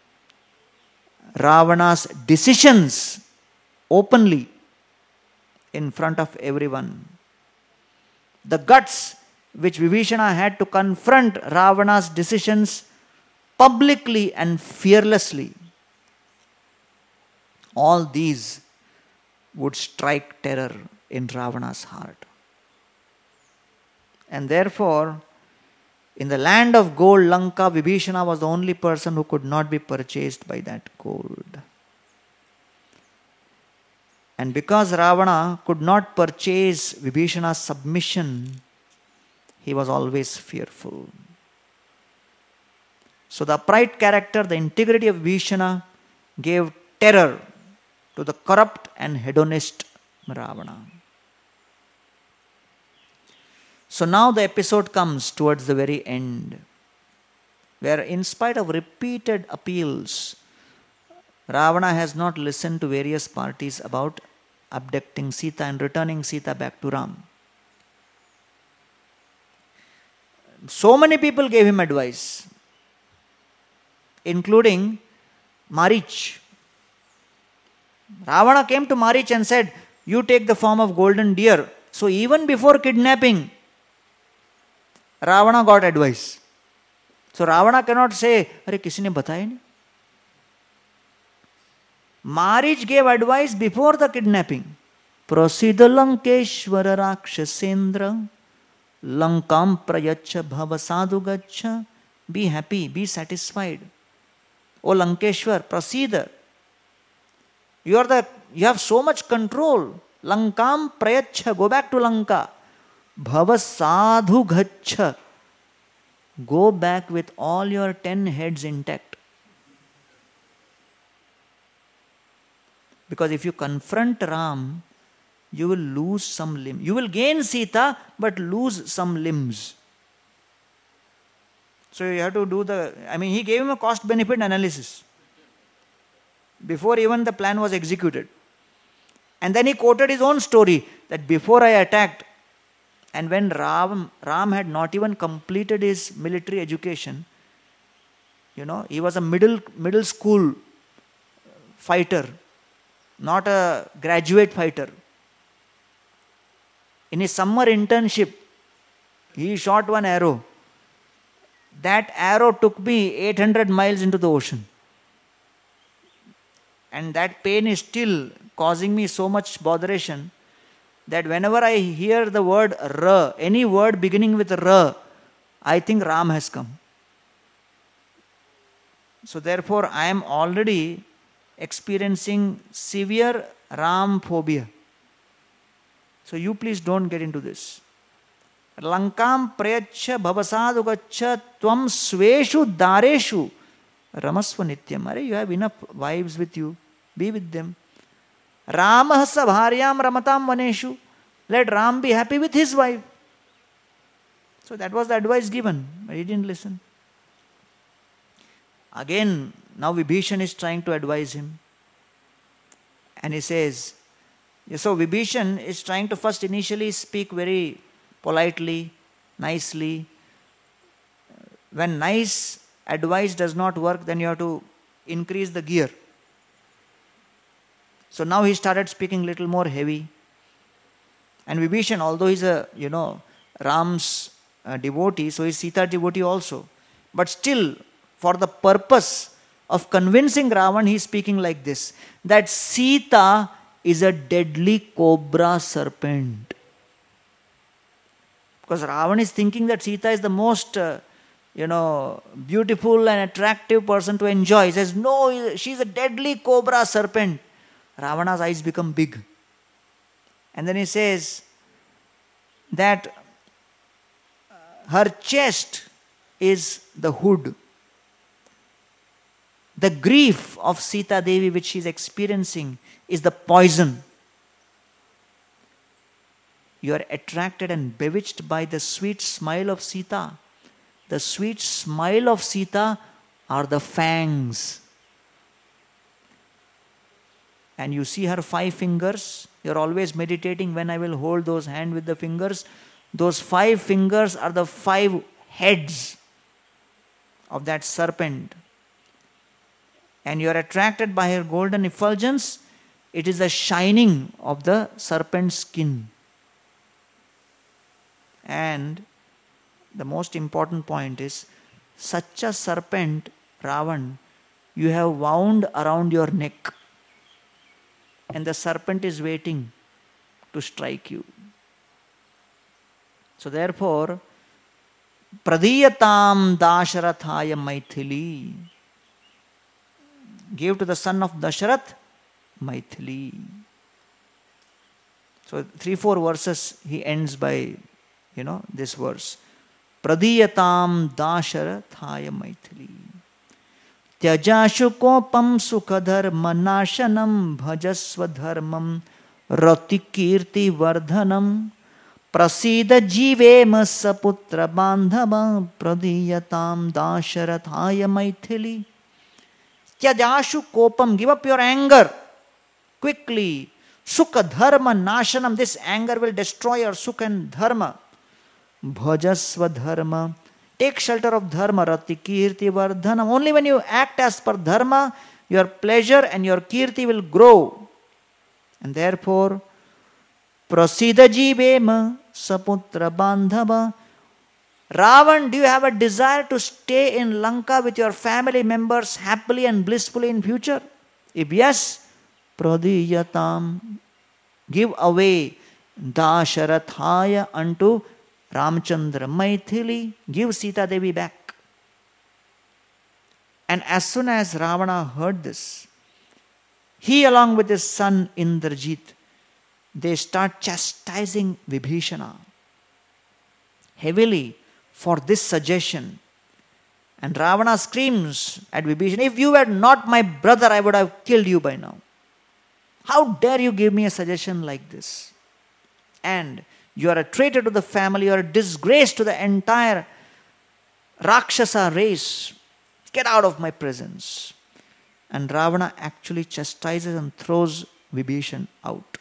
Ravana's decisions openly in front of everyone, the guts which Vibhishana had to confront Ravana's decisions publicly and fearlessly. All these would strike terror in Ravana's heart. And therefore, in the land of gold, Lanka, Vibhishana was the only person who could not be purchased by that gold. And because Ravana could not purchase Vibhishana's submission, he was always fearful. So the upright character, the integrity of Vibhishana gave terror to the corrupt and hedonist Ravana. So now the episode comes towards the very end, where in spite of repeated appeals, Ravana has not listened to various parties about abducting Sita and returning Sita back to Ram. So many people gave him advice, including Marich. Ravana came to Marich and said, "You take the form of golden deer." So even before kidnapping, Ravana got advice. So Ravana cannot say, "Arey kisi ne bataya nahi." Marich gave advice before the kidnapping. Prasida Lankeshwara Rakshasendra Lankam Prayacha Bhavasadu Gacha. Be happy, be satisfied. O Lankeshwar, Prasida. You are the you have so much control. Lankam Prayacha, go back to Lanka. Bhavasadu Gacha. Go back with all your ten heads intact. Because if you confront Ram, you will lose some limb. You will gain Sita, but lose some limbs. So you have to do the, I mean, he gave him a cost-benefit analysis before even the plan was executed. And then he quoted his own story that before I attacked, and when Ram, Ram had not even completed his military education, you know, he was a middle, middle school fighter, not a graduate fighter. In his summer internship, he shot one arrow. That arrow took me eight hundred miles into the ocean. And that pain is still causing me so much botheration that whenever I hear the word Ra, any word beginning with Ra, I think Ram has come. So therefore, I am already experiencing severe Ram phobia. So you please don't get into this. Lankam prayacha bhavasadu gacha tvam sveshu dareshu ramasva nityam. Are you have enough wives with you. Be with them. Ramah sabharyam ramatam vaneshu. Let Ram be happy with his wife. So that was the advice given, but he didn't listen. Again, now Vibhishan is trying to advise him. And he says, so Vibhishan is trying to first initially speak very politely, nicely. When nice advice does not work, then you have to increase the gear. So now he started speaking little more heavy. And Vibhishan, although he's a, you know, Ram's uh, devotee, so he's Sita devotee also. But still, for the purpose of convincing Ravan, he's speaking like this, that Sita is a deadly cobra serpent. Because Ravan is thinking that Sita is the most, uh, you know, beautiful and attractive person to enjoy. He says, no, she's a deadly cobra serpent. Ravana's eyes become big. And then he says that her chest is the hood. The grief of Sita Devi which she is experiencing is the poison. You are attracted and bewitched by the sweet smile of Sita. The sweet smile of Sita are the fangs. And you see her five fingers. You're always meditating when I will hold those hands with the fingers. Those five fingers are the five heads of that serpent. And you are attracted by her golden effulgence. It is the shining of the serpent's skin. And the most important point is, such a serpent, Ravan, you have wound around your neck. And the serpent is waiting to strike you. So therefore, Pradiyatam Dasharathaya Maithili. Give to the son of Dasharath Maithili. So three, four verses he ends by, you know, this verse. Pradiyatam Dasharathaya Maithili. Tyajashu kopam sukadharma nashanam bhajasva dharmam ratikirti vardhanam prasida jivema saputra bandhava pradiyatam dasharathaya maithili. Tyajashu kopam, give up your anger quickly. Sukha dharma nashanam, this anger will destroy your sukha and dharma. Bhajasva dharma, take shelter of dharma, rati kirti vardhanam. Only when you act as per dharma, your pleasure and your kirti will grow. And therefore, prasida jivema saputra bandhava. Ravan, do you have a desire to stay in Lanka with your family members happily and blissfully in future? If yes, pradiyatam, give away Dasharathaya unto Ramchandra Maithili, give Sita Devi back. And as soon as Ravana heard this, he along with his son Indrajit, they start chastising Vibhishana heavily for this suggestion. And Ravana screams at Vibhishana, if you were not my brother, I would have killed you by now. How dare you give me a suggestion like this? And you are a traitor to the family, you are a disgrace to the entire Rakshasa race. Get out of my presence. And Ravana actually chastises and throws Vibhishan out.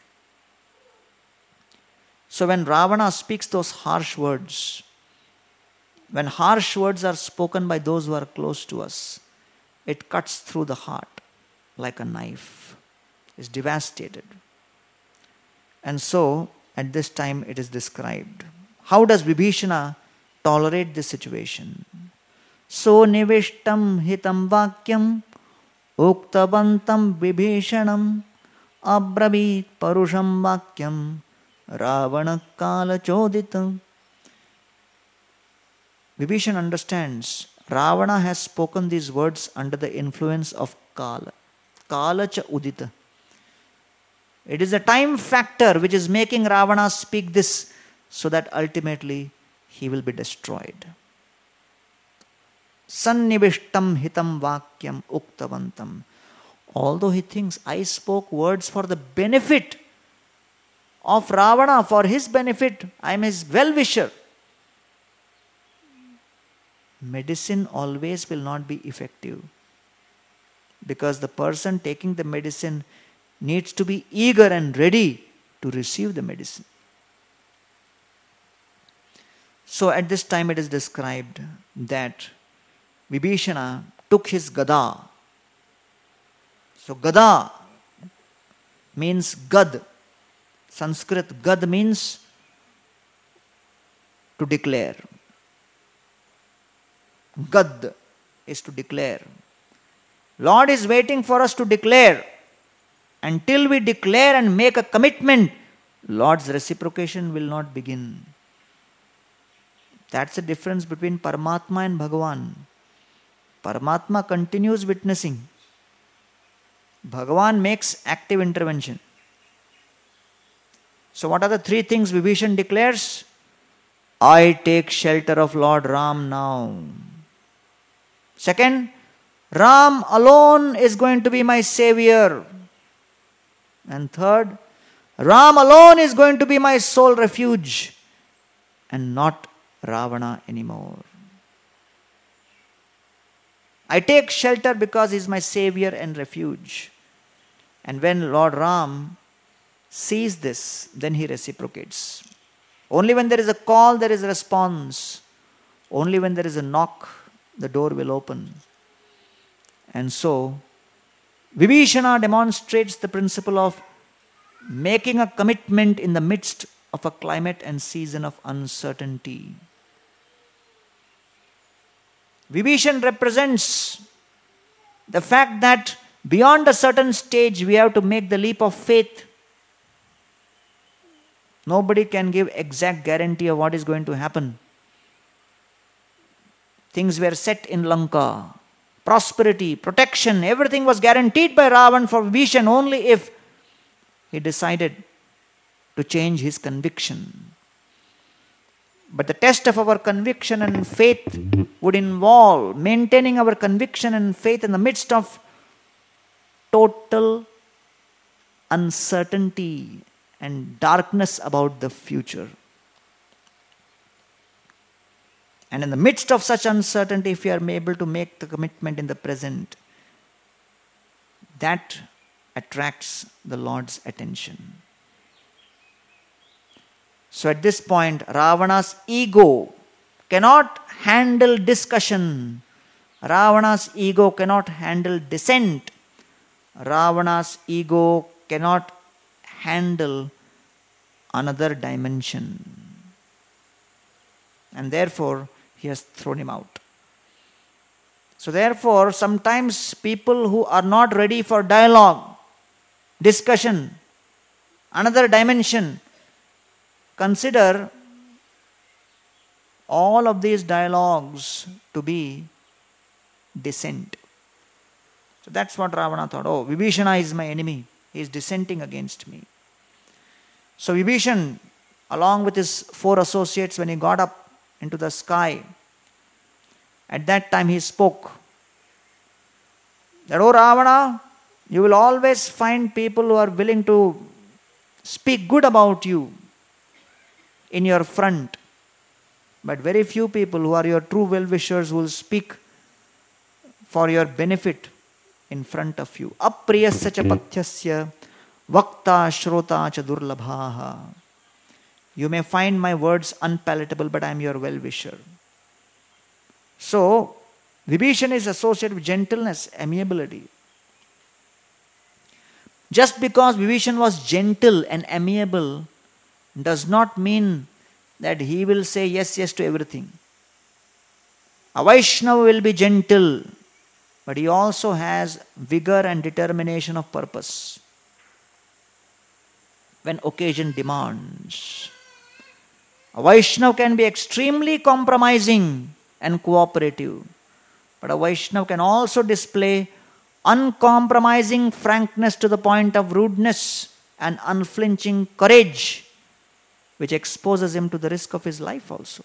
So when Ravana speaks those harsh words, when harsh words are spoken by those who are close to us, it cuts through the heart like a knife. It's devastated. And so, at this time it is described. How does Vibhishana tolerate this situation? So nivishtam hitam vakyam uktavantam Vibhishanam abravit parusham vakyam Ravana kala choditam. Vibhishan understands Ravana has spoken these words under the influence of Kala. Kala cha udita. It is a time factor which is making Ravana speak this so that ultimately he will be destroyed. Sannivishtam hitam vakyam uktavantam. Although he thinks I spoke words for the benefit of Ravana, for his benefit, I am his well-wisher. Medicine always will not be effective because the person taking the medicine needs to be eager and ready to receive the medicine. So at this time it is described that Vibhishana took his gada. So gada means gad. Sanskrit gad means to declare. Gad is to declare. Lord is waiting for us to declare. Until we declare and make a commitment, Lord's reciprocation will not begin. That's the difference between Paramatma and Bhagavan. Paramatma continues witnessing. Bhagavan makes active intervention. So what are the three things Vibhishan declares? I take shelter of Lord Ram now. Second, Ram alone is going to be my savior. And third, Ram alone is going to be my sole refuge and not Ravana anymore. I take shelter because he is my savior and refuge. And when Lord Ram sees this, then he reciprocates. Only when there is a call, there is a response. Only when there is a knock, the door will open. And so, Vibhishana demonstrates the principle of making a commitment in the midst of a climate and season of uncertainty. Vibhishan represents the fact that beyond a certain stage we have to make the leap of faith. Nobody can give exact guarantee of what is going to happen. Things were set in Lanka. Prosperity, protection, everything was guaranteed by Ravan for Vibhishan only if he decided to change his conviction. But the test of our conviction and faith would involve maintaining our conviction and faith in the midst of total uncertainty and darkness about the future. And in the midst of such uncertainty, if we are able to make the commitment in the present, that attracts the Lord's attention. So at this point, Ravana's ego cannot handle discussion. Ravana's ego cannot handle dissent. Ravana's ego cannot handle another dimension. And therefore, he has thrown him out. So therefore, sometimes people who are not ready for dialogue, discussion, another dimension, consider all of these dialogues to be dissent. So that's what Ravana thought. Oh, Vibhishana is my enemy. He is dissenting against me. So Vibhishan, along with his four associates, when he got up into the sky, at that time he spoke that, oh Ravana, you will always find people who are willing to speak good about you in your front, but very few people who are your true well-wishers will speak for your benefit in front of you. Apriyasya cha pathyasya vakta shrota cha durlabhaha. You may find my words unpalatable, but I am your well-wisher. So, Vibhishan is associated with gentleness, amiability. Just because Vibhishan was gentle and amiable does not mean that he will say yes, yes to everything. A Vaishnava will be gentle, but he also has vigor and determination of purpose when occasion demands. A Vaishnava can be extremely compromising and cooperative, but a Vaishnava can also display uncompromising frankness to the point of rudeness and unflinching courage, which exposes him to the risk of his life also.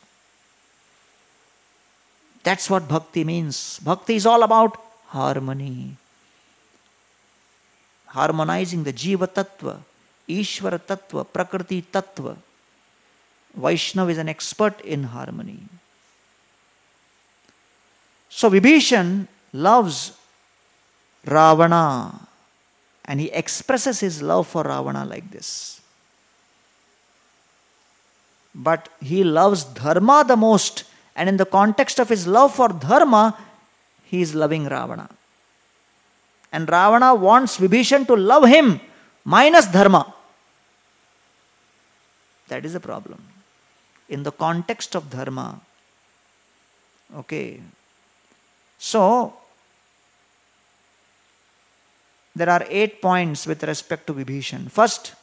That's what bhakti means. Bhakti is all about harmony. Harmonizing the Jiva Tattva, Ishvara Tattva, Prakriti Tattva. Vaishnava is an expert in harmony. So Vibhishan loves Ravana, and he expresses his love for Ravana like this. but he loves dharma the most. And in the context of his love for dharma, he is loving Ravana. And Ravana wants Vibhishan to love him minus dharma. That is the problem. In the context of dharma. Okay. So, there are eight points with respect to Vibhishan. First,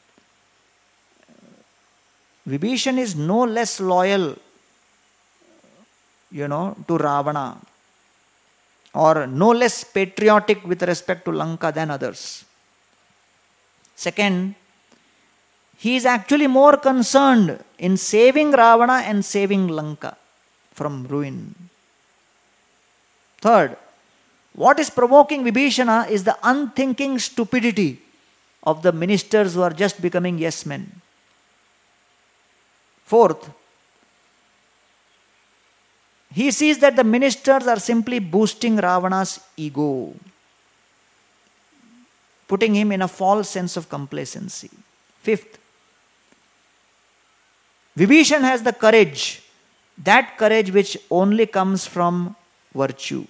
Vibhishan is no less loyal, you know, to Ravana, or no less patriotic with respect to Lanka than others. Second, he is actually more concerned in saving Ravana and saving Lanka from ruin. Third, what is provoking Vibhishana is the unthinking stupidity of the ministers who are just becoming yes men. Fourth, he sees that the ministers are simply boosting Ravana's ego, putting him in a false sense of complacency. Fifth, Vibhishan has the courage, that courage which only comes from virtue.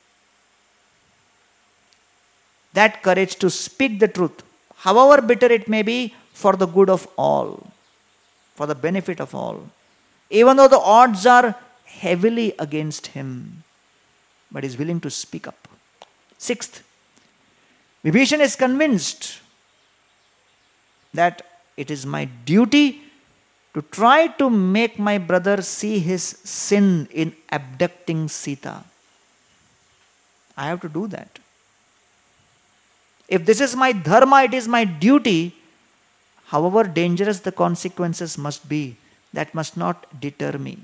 That courage to speak the truth, however bitter it may be, for the good of all, for the benefit of all. Even though the odds are heavily against him, but he is willing to speak up. Sixth, Vibhishan is convinced that it is my duty to try to make my brother see his sin in abducting Sita. I have to do that. If this is my dharma, it is my duty, however dangerous the consequences must be, that must not deter me.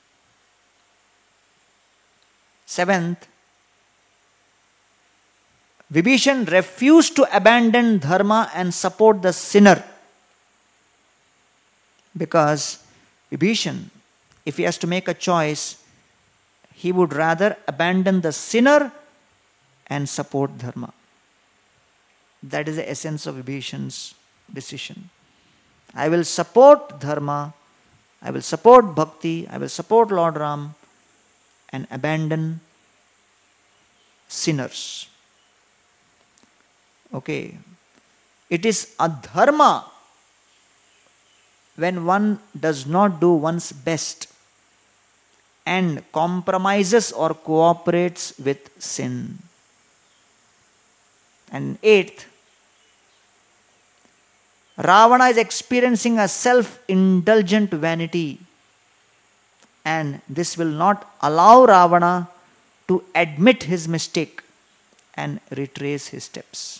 Seventh, Vibhishan refused to abandon dharma and support the sinner, because Vibhishan, if he has to make a choice, he would rather abandon the sinner and support dharma. That is the essence of Vibhishan's decision. I will support dharma, I will support bhakti, I will support Lord Ram, and abandon sinners. Okay. It is a dharma when one does not do one's best and compromises or cooperates with sin. And eighth, Ravana is experiencing a self-indulgent vanity, and this will not allow Ravana to admit his mistake and retrace his steps.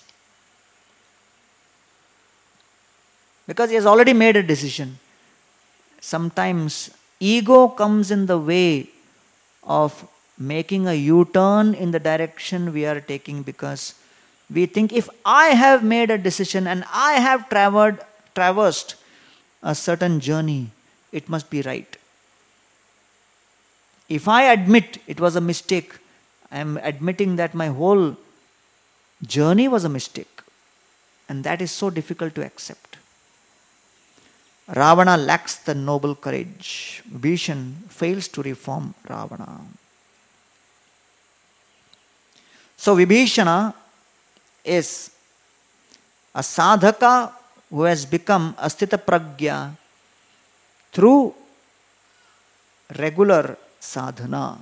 Because he has already made a decision. Sometimes ego comes in the way of making a U-turn in the direction we are taking, because we think if I have made a decision and I have traversed, traversed a certain journey, it must be right. If I admit it was a mistake, I am admitting that my whole journey was a mistake. And that is so difficult to accept. Ravana lacks the noble courage. Vibhishan fails to reform Ravana. So Vibhishana is a sadhaka who has become asthita pragya through regular sadhana.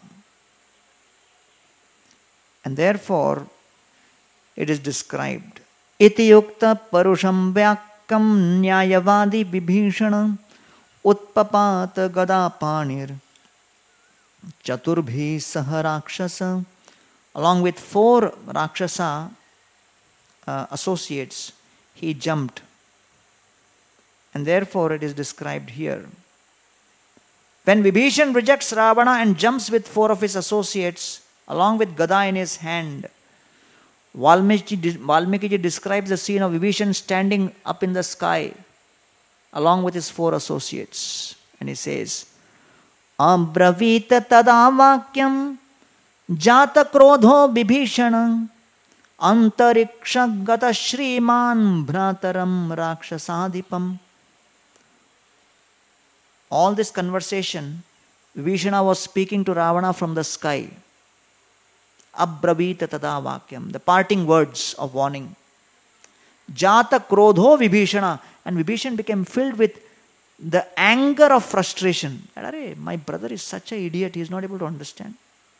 And therefore, it is described, iti yukta parusham vyakam nyayavadi vibhishana utpapata gada panir chaturbhi saha rakshasa. Along with four rakshasa uh, associates, he jumped. And therefore it is described here. When Vibhishan rejects Ravana and jumps with four of his associates, along with Gada in his hand, Valmiki, Valmiki describes the scene of Vibhishan standing up in the sky, along with his four associates. And he says, Abravita tadavakyam jata krodho Vibhishanam antariksha gata shriman bhrataram rakshasadipam. all this conversation, Vibhishana was speaking to Ravana from the sky. Abravita tada vakyam, the parting words of warning. Jata krodho Vibhishana, and Vibhishan became filled with the anger of frustration. My brother is such an idiot, he is not able to understand.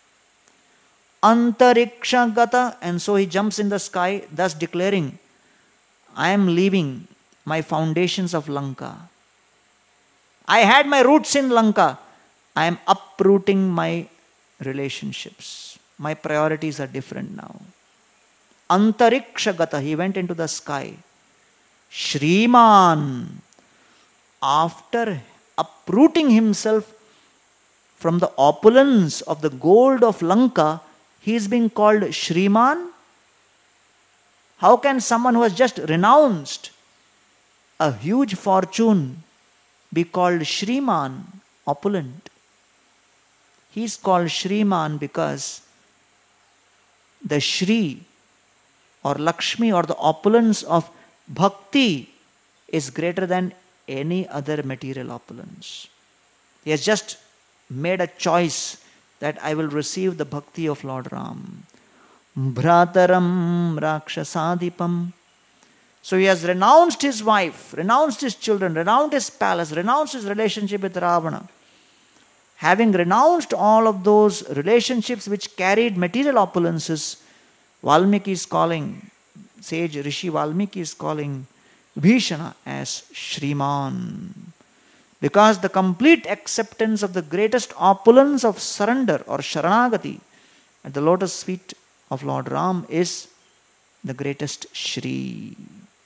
Antariksha gata, and so he jumps in the sky, thus declaring, I am leaving my foundations of Lanka. I had my roots in Lanka. I am uprooting my relationships. My priorities are different now. Antariksha gata, he went into the sky. Shriman, after uprooting himself from the opulence of the gold of Lanka, he is being called Shriman. How can someone who has just renounced a huge fortune be called Shriman, opulent? He is called Shriman because the Shri or Lakshmi or the opulence of bhakti is greater than any other material opulence. He has just made a choice that I will receive the bhakti of Lord Ram. Bhrataram Rakshasadipam. So he has renounced his wife, renounced his children, renounced his palace, renounced his relationship with Ravana. Having renounced all of those relationships which carried material opulences, Valmiki is calling, sage Rishi Valmiki is calling Vibhishana as Shriman. Because the complete acceptance of the greatest opulence of surrender or Sharanagati at the lotus feet of Lord Ram is the greatest Shri.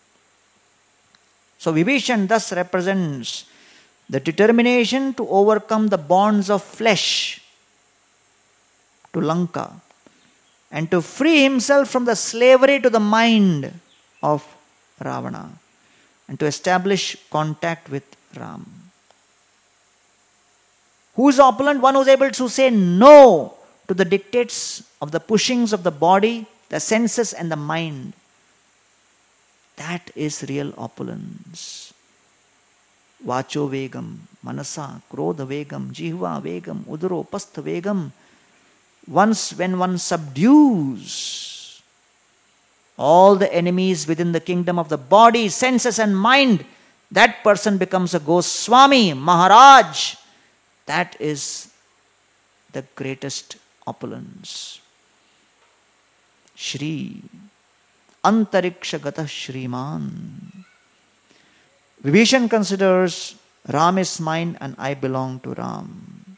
So Vibhishan thus represents the determination to overcome the bonds of flesh to Lanka and to free himself from the slavery to the mind of Ravana and to establish contact with Ram. Who is opulent? One who is able to say no to the dictates of the pushings of the body, the senses and the mind. That is real opulence. Vacho vegam, manasa, krodha vegam, jihva vegam, udaro pastha vegam. Once when one subdues all the enemies within the kingdom of the body, senses and mind, that person becomes a Goswami, Maharaj. That is the greatest opulence. Shri. Antariksha gata Shriman. Vibhishan considers Ram is mine and I belong to Ram.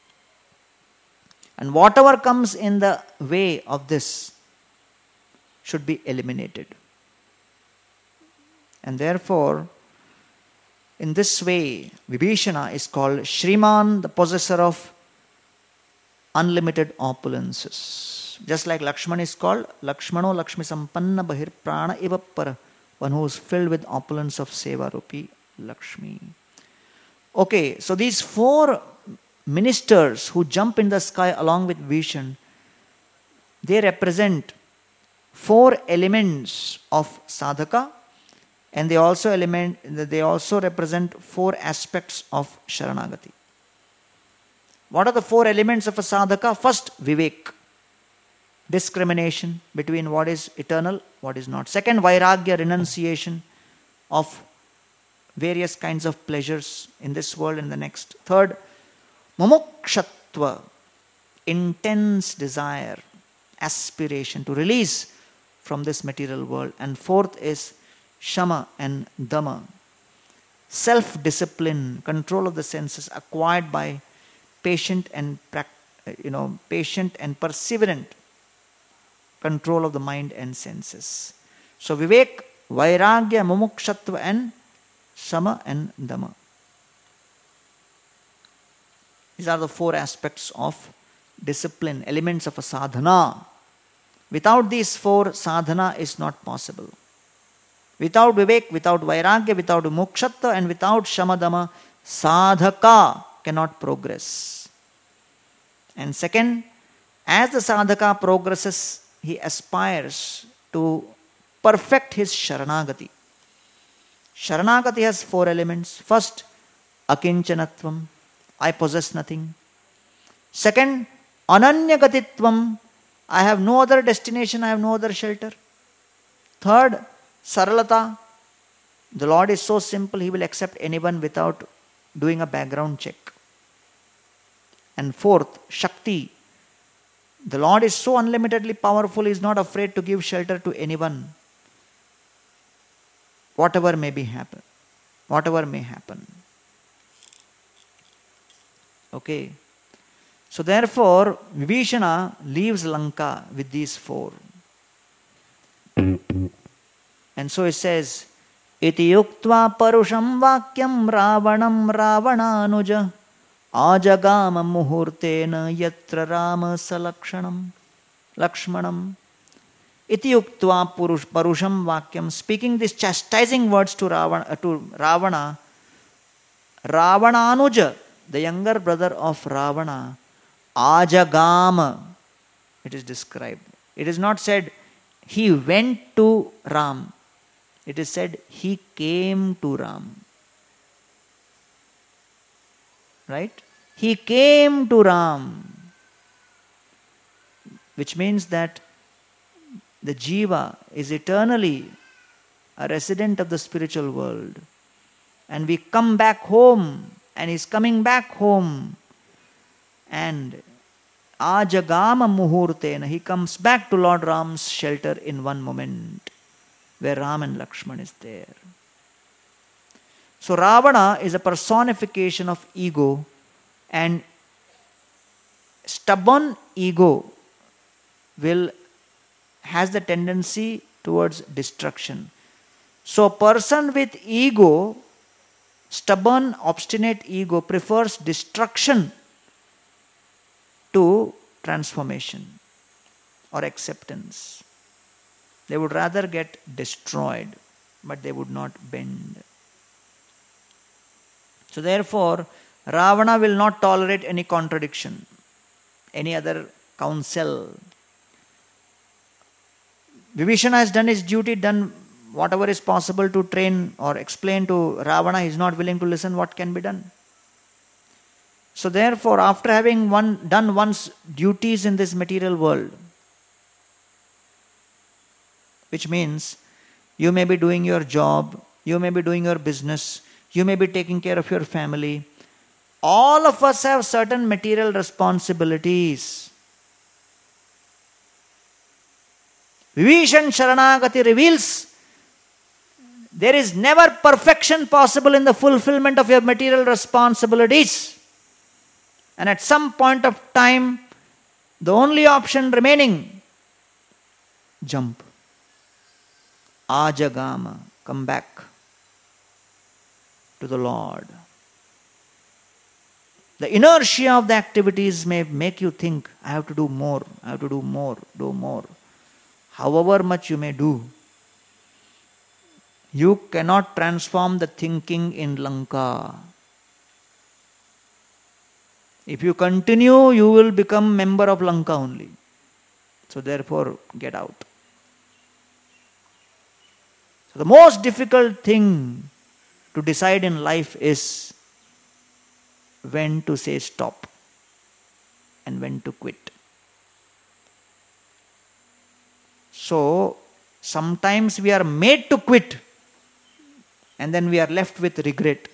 And whatever comes in the way of this should be eliminated. And therefore, in this way, Vibhishana is called Shriman, the possessor of unlimited opulences. Just like Lakshman is called Lakshmano Lakshmi Sampanna Bahir Prana Ivappara, one who is filled with opulence of Seva Rupi Lakshmi. Okay, so these four ministers who jump in the sky along with Vibhishan, they represent four elements of sadhaka, and they also element they also represent four aspects of Sharanagati. What are the four elements of a sadhaka? First, vivek, discrimination between what is eternal, what is not. Second, vairagya, renunciation of various kinds of pleasures in this world and the next. Third, mumukshatva, intense desire, aspiration to release from this material world. And fourth is shama and dhamma, self-discipline, control of the senses acquired by patient and you know patient and perseverant control of the mind and senses. So vivek, vairagya, mumukshatva and shama and dhamma. These are the four aspects of discipline, elements of a sadhana. Without these four, sadhana is not possible. Without vivek, without vairagya, without mukshatva and without shamadama, sadhaka cannot progress. And second, as the sadhaka progresses, he aspires to perfect his sharanagati. Sharanagati has four elements. First, akinchanatvam, I possess nothing. Second, ananyagatitvam, I have no other destination, I have no other shelter. Third, saralata, the Lord is so simple, He will accept anyone without doing a background check. And fourth, shakti, the Lord is so unlimitedly powerful, He is not afraid to give shelter to anyone. Whatever may be happen, whatever may happen. Okay. So therefore, Vibhishana leaves Lanka with these four. And so it says, Iti yuktva parusham vakyam ravanam ravananuja ajagama muhurtena yatra rama salakshanam lakshmanam. Iti yuktva purush, parusham vakyam, speaking these chastising words to Ravana, uh, to Ravana, Ravananuja, the younger brother of Ravana, ajagama, it is described. It is not said he went to Ram. It is said he came to Ram. Right? He came to Ram. Which means that the jiva is eternally a resident of the spiritual world. And we come back home, and he's coming back home. And ajagama muhurtena, he comes back to Lord Ram's shelter in one moment, where Ram and Lakshman is there. So Ravana is a personification of ego, and stubborn ego will has the tendency towards destruction. So a person with ego, stubborn, obstinate ego, prefers destruction to transformation or acceptance. They would rather get destroyed, but they would not bend. So therefore, Ravana will not tolerate any contradiction, any other counsel. Vibhishana has done his duty, done whatever is possible to train or explain to Ravana. He is not willing to listen. What can be done? So therefore, after having one, done one's duties in this material world, which means you may be doing your job, you may be doing your business, you may be taking care of your family. All of us have certain material responsibilities. Vibhishan Sharanagati reveals there is never perfection possible in the fulfillment of your material responsibilities. And at some point of time, the only option remaining, jump. Ajagama, come back to the Lord. The inertia of the activities may make you think, I have to do more, I have to do more, do more. However much you may do, you cannot transform the thinking in Lanka. If you continue, you will become member of Lanka only. So therefore, get out. So the most difficult thing to decide in life is when to say stop and when to quit. So sometimes we are made to quit and then we are left with regret.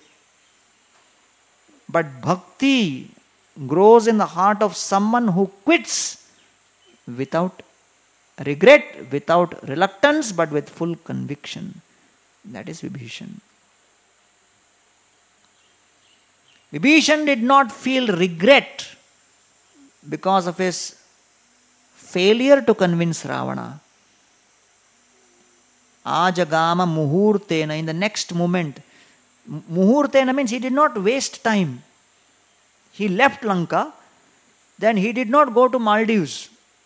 But bhakti grows in the heart of someone who quits without regret, without reluctance, but with full conviction. That is Vibhishan. Vibhishan did not feel regret because of his failure to convince Ravana. Ajagama muhurtena, in the next moment. Muhurtena means he did not waste time. He left Lanka, then he did not go to Maldives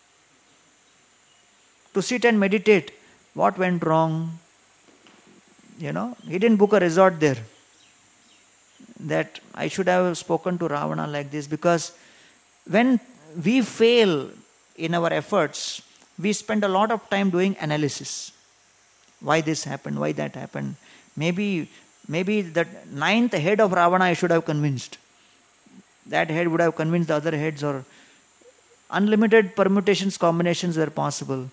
to sit and meditate. What went wrong? You know, he didn't book a resort there. That I should have spoken to Ravana like this, because when we fail in our efforts, we spend a lot of time doing analysis. Why this happened, why that happened. Maybe Maybe the ninth head of Ravana I should have convinced. That head would have convinced the other heads, or unlimited permutations, combinations were possible.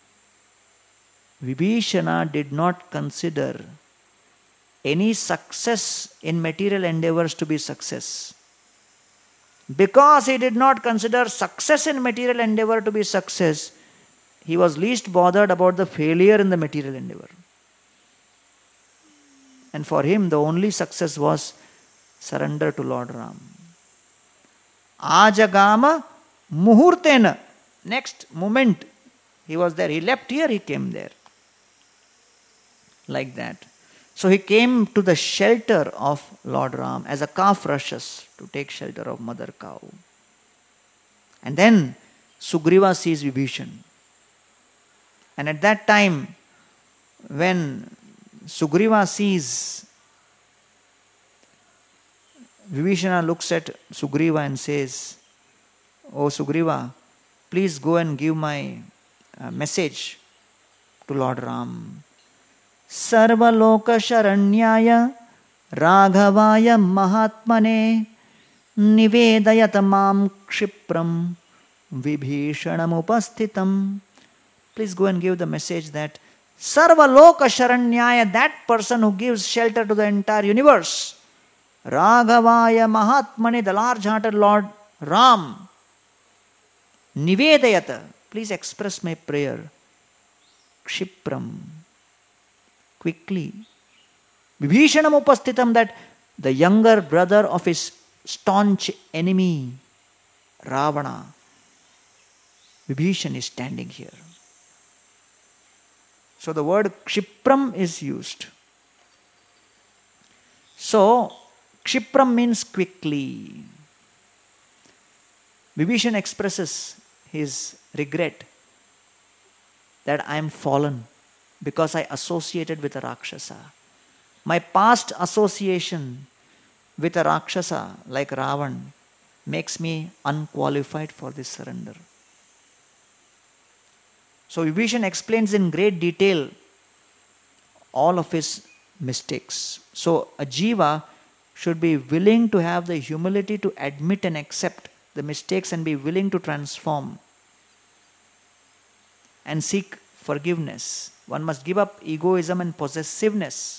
Vibhishana did not consider any success in material endeavors to be success. Because he did not consider success in material endeavor to be success, he was least bothered about the failure in the material endeavor. And for him, the only success was surrender to Lord Ram. Ajagama muhurtena. Next moment, he was there. He left here, he came there. Like that. So he came to the shelter of Lord Ram as a calf rushes to take shelter of mother cow. And then Sugriva sees Vibhishan. And at that time, when Sugriva sees, Vibhishana looks at Sugriva and says, "Oh Sugriva, please go and give my uh, message to Lord Ram. Sarvaloka Sharanyaya Raghavaya Mahatmane Nivedayata Mam Kshipram Vibhishanam Upasthitam." Please go and give the message that Sarvaloka Sharanyaya, that person who gives shelter to the entire universe, Raghavaya Mahatmane, the large-hearted Lord Ram, Nivedayata, please express my prayer, Kshipram, quickly, Vibhishanam Upasthitam, that the younger brother of his staunch enemy, Ravana, Vibhishan, is standing here. So the word Kshipram is used. So, Kshipram means quickly. Vibhishan expresses his regret that I am fallen because I associated with a Rakshasa. My past association with a Rakshasa like Ravan makes me unqualified for this surrender. So Vibhishan explains in great detail all of his mistakes. So a jiva should be willing to have the humility to admit and accept the mistakes and be willing to transform and seek forgiveness. One must give up egoism and possessiveness.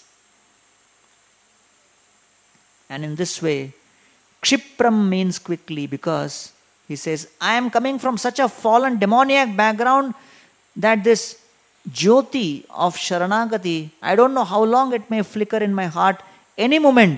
And in this way, Kshipram means quickly, because he says, I am coming from such a fallen demoniac background that this Jyoti of Sharanagati, I don't know how long it may flicker in my heart. Any moment,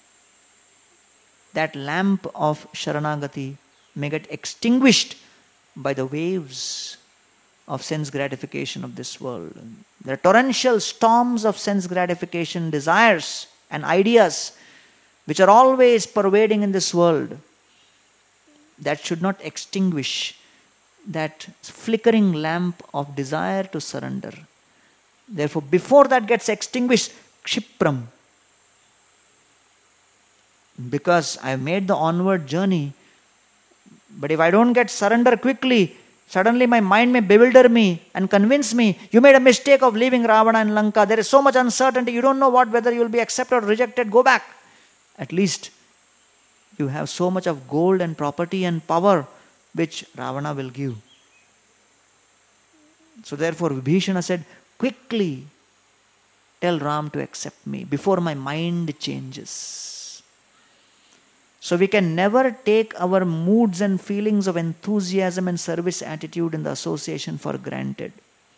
that lamp of Sharanagati may get extinguished by the waves of sense gratification of this world. There are torrential storms of sense gratification, desires and ideas which are always pervading in this world, that should not extinguish that flickering lamp of desire to surrender. Therefore, before that gets extinguished, Kshipram. Because I've made the onward journey, but if I don't get surrender quickly, suddenly my mind may bewilder me and convince me, you made a mistake of leaving Ravana and Lanka. There is so much uncertainty. You don't know what whether you will be accepted or rejected. Go back. At least you have so much of gold and property and power which Ravana will give. So therefore Vibhishana said, quickly tell Ram to accept me before my mind changes. So we can never take our moods and feelings of enthusiasm and service attitude in the association for granted.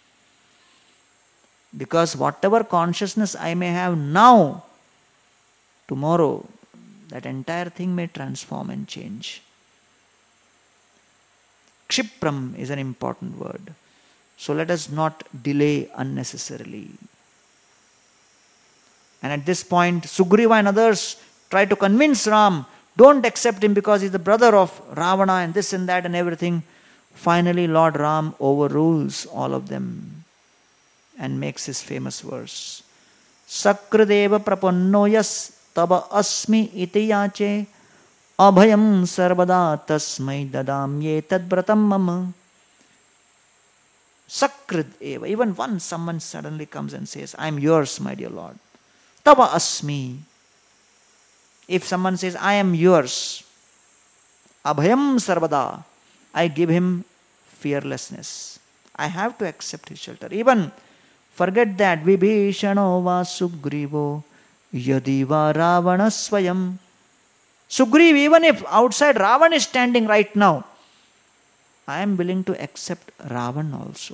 Because whatever consciousness I may have now, tomorrow, that entire thing may transform and change. Kshipram is an important word. So let us not delay unnecessarily. And at this point, Sugriva and others try to convince Ram, don't accept him because he's the brother of Ravana and this and that and everything. Finally, Lord Ram overrules all of them and makes his famous verse. Sakradeva prapannoyas taba asmi iti yache abhayam sarvada tasmai dadamye tadbratam mama. Sakrid eva. Even once someone suddenly comes and says, I am yours, my dear Lord. tava asmi. If someone says, I am yours, abhayam sarvada, I give him fearlessness. I have to accept his shelter. Even forget that Vibhishano va Sugrivo yadiva Ravana swayam. Sugriv, even if outside Ravan is standing right now, I am willing to accept Ravan also.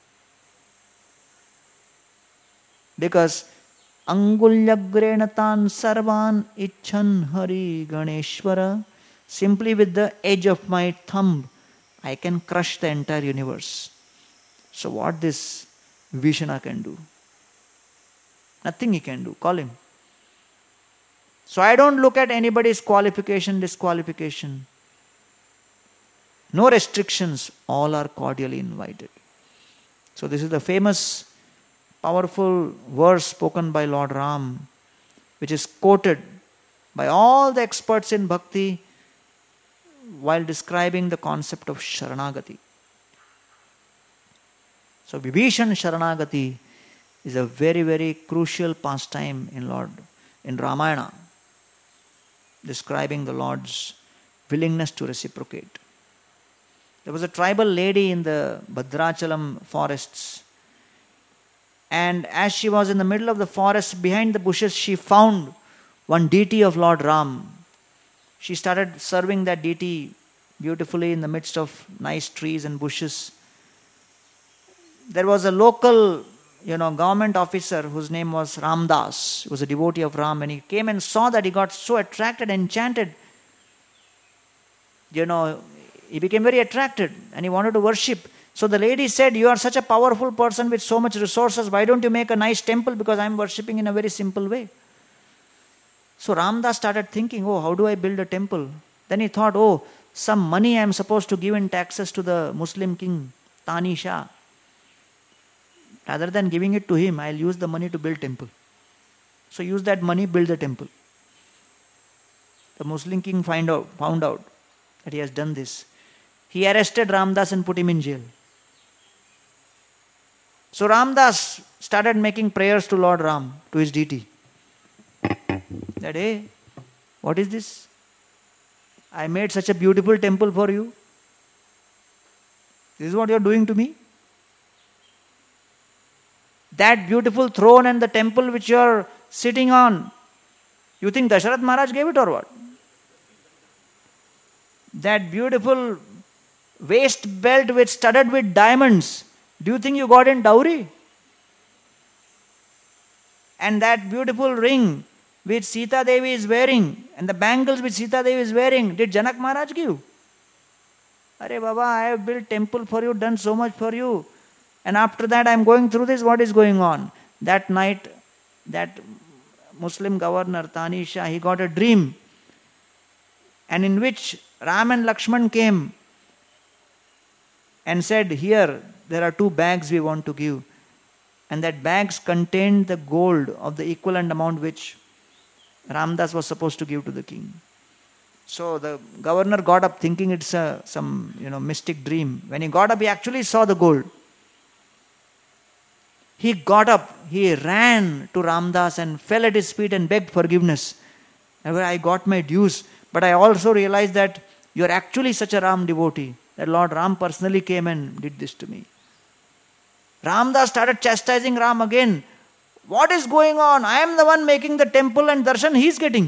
Because Angulyagrena tan sarvan icchan hari Ganeshwara. Simply with the edge of my thumb, I can crush the entire universe. So what this Vishana can do? Nothing he can do. Call him. So I don't look at anybody's qualification, disqualification. No restrictions. All are cordially invited. So this is the famous, powerful verse spoken by Lord Ram, which is quoted by all the experts in bhakti while describing the concept of Sharanagati. So Vibhishan Sharanagati is a very, very crucial pastime in Lord in Ramayana, describing the Lord's willingness to reciprocate. There was a tribal lady in the Bhadrachalam forests, and as she was in the middle of the forest, behind the bushes, she found one deity of Lord Ram. She started serving that deity beautifully in the midst of nice trees and bushes. There was a local, you know, government officer whose name was Ramdas. He was a devotee of Ram. When he came and saw that, he got so attracted, enchanted. You know, he became very attracted and he wanted to worship. So the lady said, you are such a powerful person with so much resources. Why don't you make a nice temple? Because I am worshipping in a very simple way. So Ramdas started thinking, oh, how do I build a temple? Then he thought, oh, some money I am supposed to give in taxes to the Muslim king, Tani Shah. Rather than giving it to him, I'll use the money to build temple. So use that money, build the temple. The Muslim king find out, found out that he has done this. He arrested Ramdas and put him in jail. So Ramdas started making prayers to Lord Ram, to his deity. That, hey, what is this? I made such a beautiful temple for you. This is what you are doing to me? That beautiful throne and the temple which you are sitting on, you think Dasharath Maharaj gave it or what? That beautiful waist belt with studded with diamonds, do you think you got in dowry? And that beautiful ring which Sita Devi is wearing and the bangles which Sita Devi is wearing, did Janak Maharaj give? Arey Baba, I have built temple for you, done so much for you. And after that I am going through this, what is going on? That night, that Muslim governor, Tani Shah, he got a dream. And in which Ram and Lakshman came and said, here, there are two bags we want to give. And that bags contained the gold of the equivalent amount which Ramdas was supposed to give to the king. So the governor got up thinking it's a, some you know mystic dream. When he got up, he actually saw the gold. He got up, he ran to Ramdas and fell at his feet and begged forgiveness. I got my dues, but I also realized that you are actually such a Ram devotee, that Lord Ram personally came and did this to me. Ramdas started chastising Ram again. What is going on? I am the one making the temple and darshan he is getting.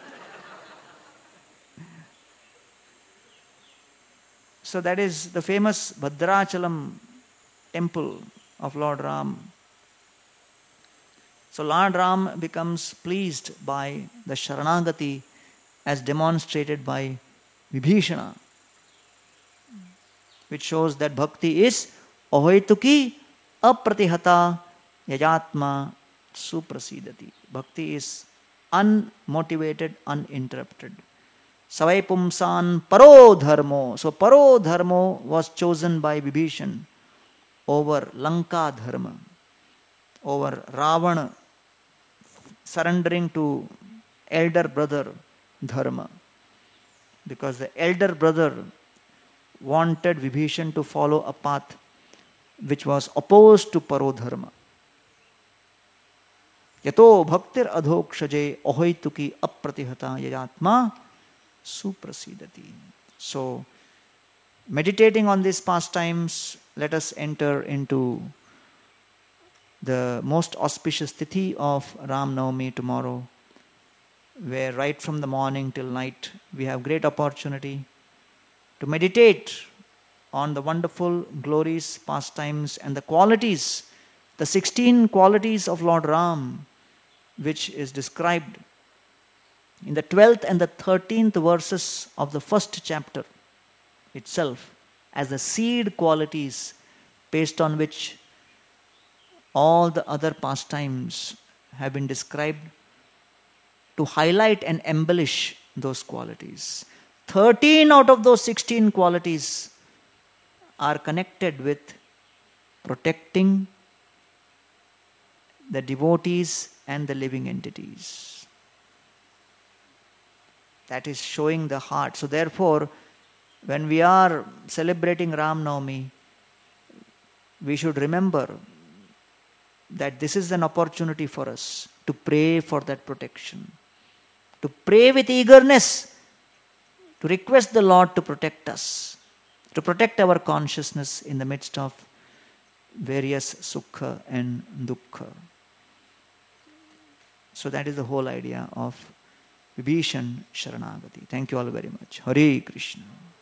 So that is the famous Bhadrachalam temple of Lord Ram. So Lord Ram becomes pleased by the Sharanagati as demonstrated by Vibhishana, which shows that bhakti is ahoituki apratihata yajatma suprasidati. Bhakti is unmotivated, uninterrupted. Savai pumsan paro dharmo. So paro dharmo was chosen by Vibhishan over Lanka dharma, over Ravana surrendering to elder brother dharma. Because the elder brother wanted Vibhishan to follow a path which was opposed to paro dharma. Yato bhaktir adhokshaje ahoituki apratihata yayatma suprasidati. So, meditating on these pastimes, let us enter into the most auspicious tithi of Ram Navami tomorrow, where right from the morning till night we have great opportunity to meditate on the wonderful glories, pastimes, and the qualities, the sixteen qualities of Lord Ram, which is described in the twelfth and the thirteenth verses of the first chapter itself as the seed qualities based on which all the other pastimes have been described to highlight and embellish those qualities. thirteen out of those sixteen qualities are connected with protecting the devotees and the living entities. That is showing the heart. So therefore, when we are celebrating Ram Navami, we should remember that this is an opportunity for us to pray for that protection, to pray with eagerness, to request the Lord to protect us, to protect our consciousness in the midst of various sukha and dukkha. So that is the whole idea of Vibhishan Sharanagati. Thank you all very much. Hare Krishna.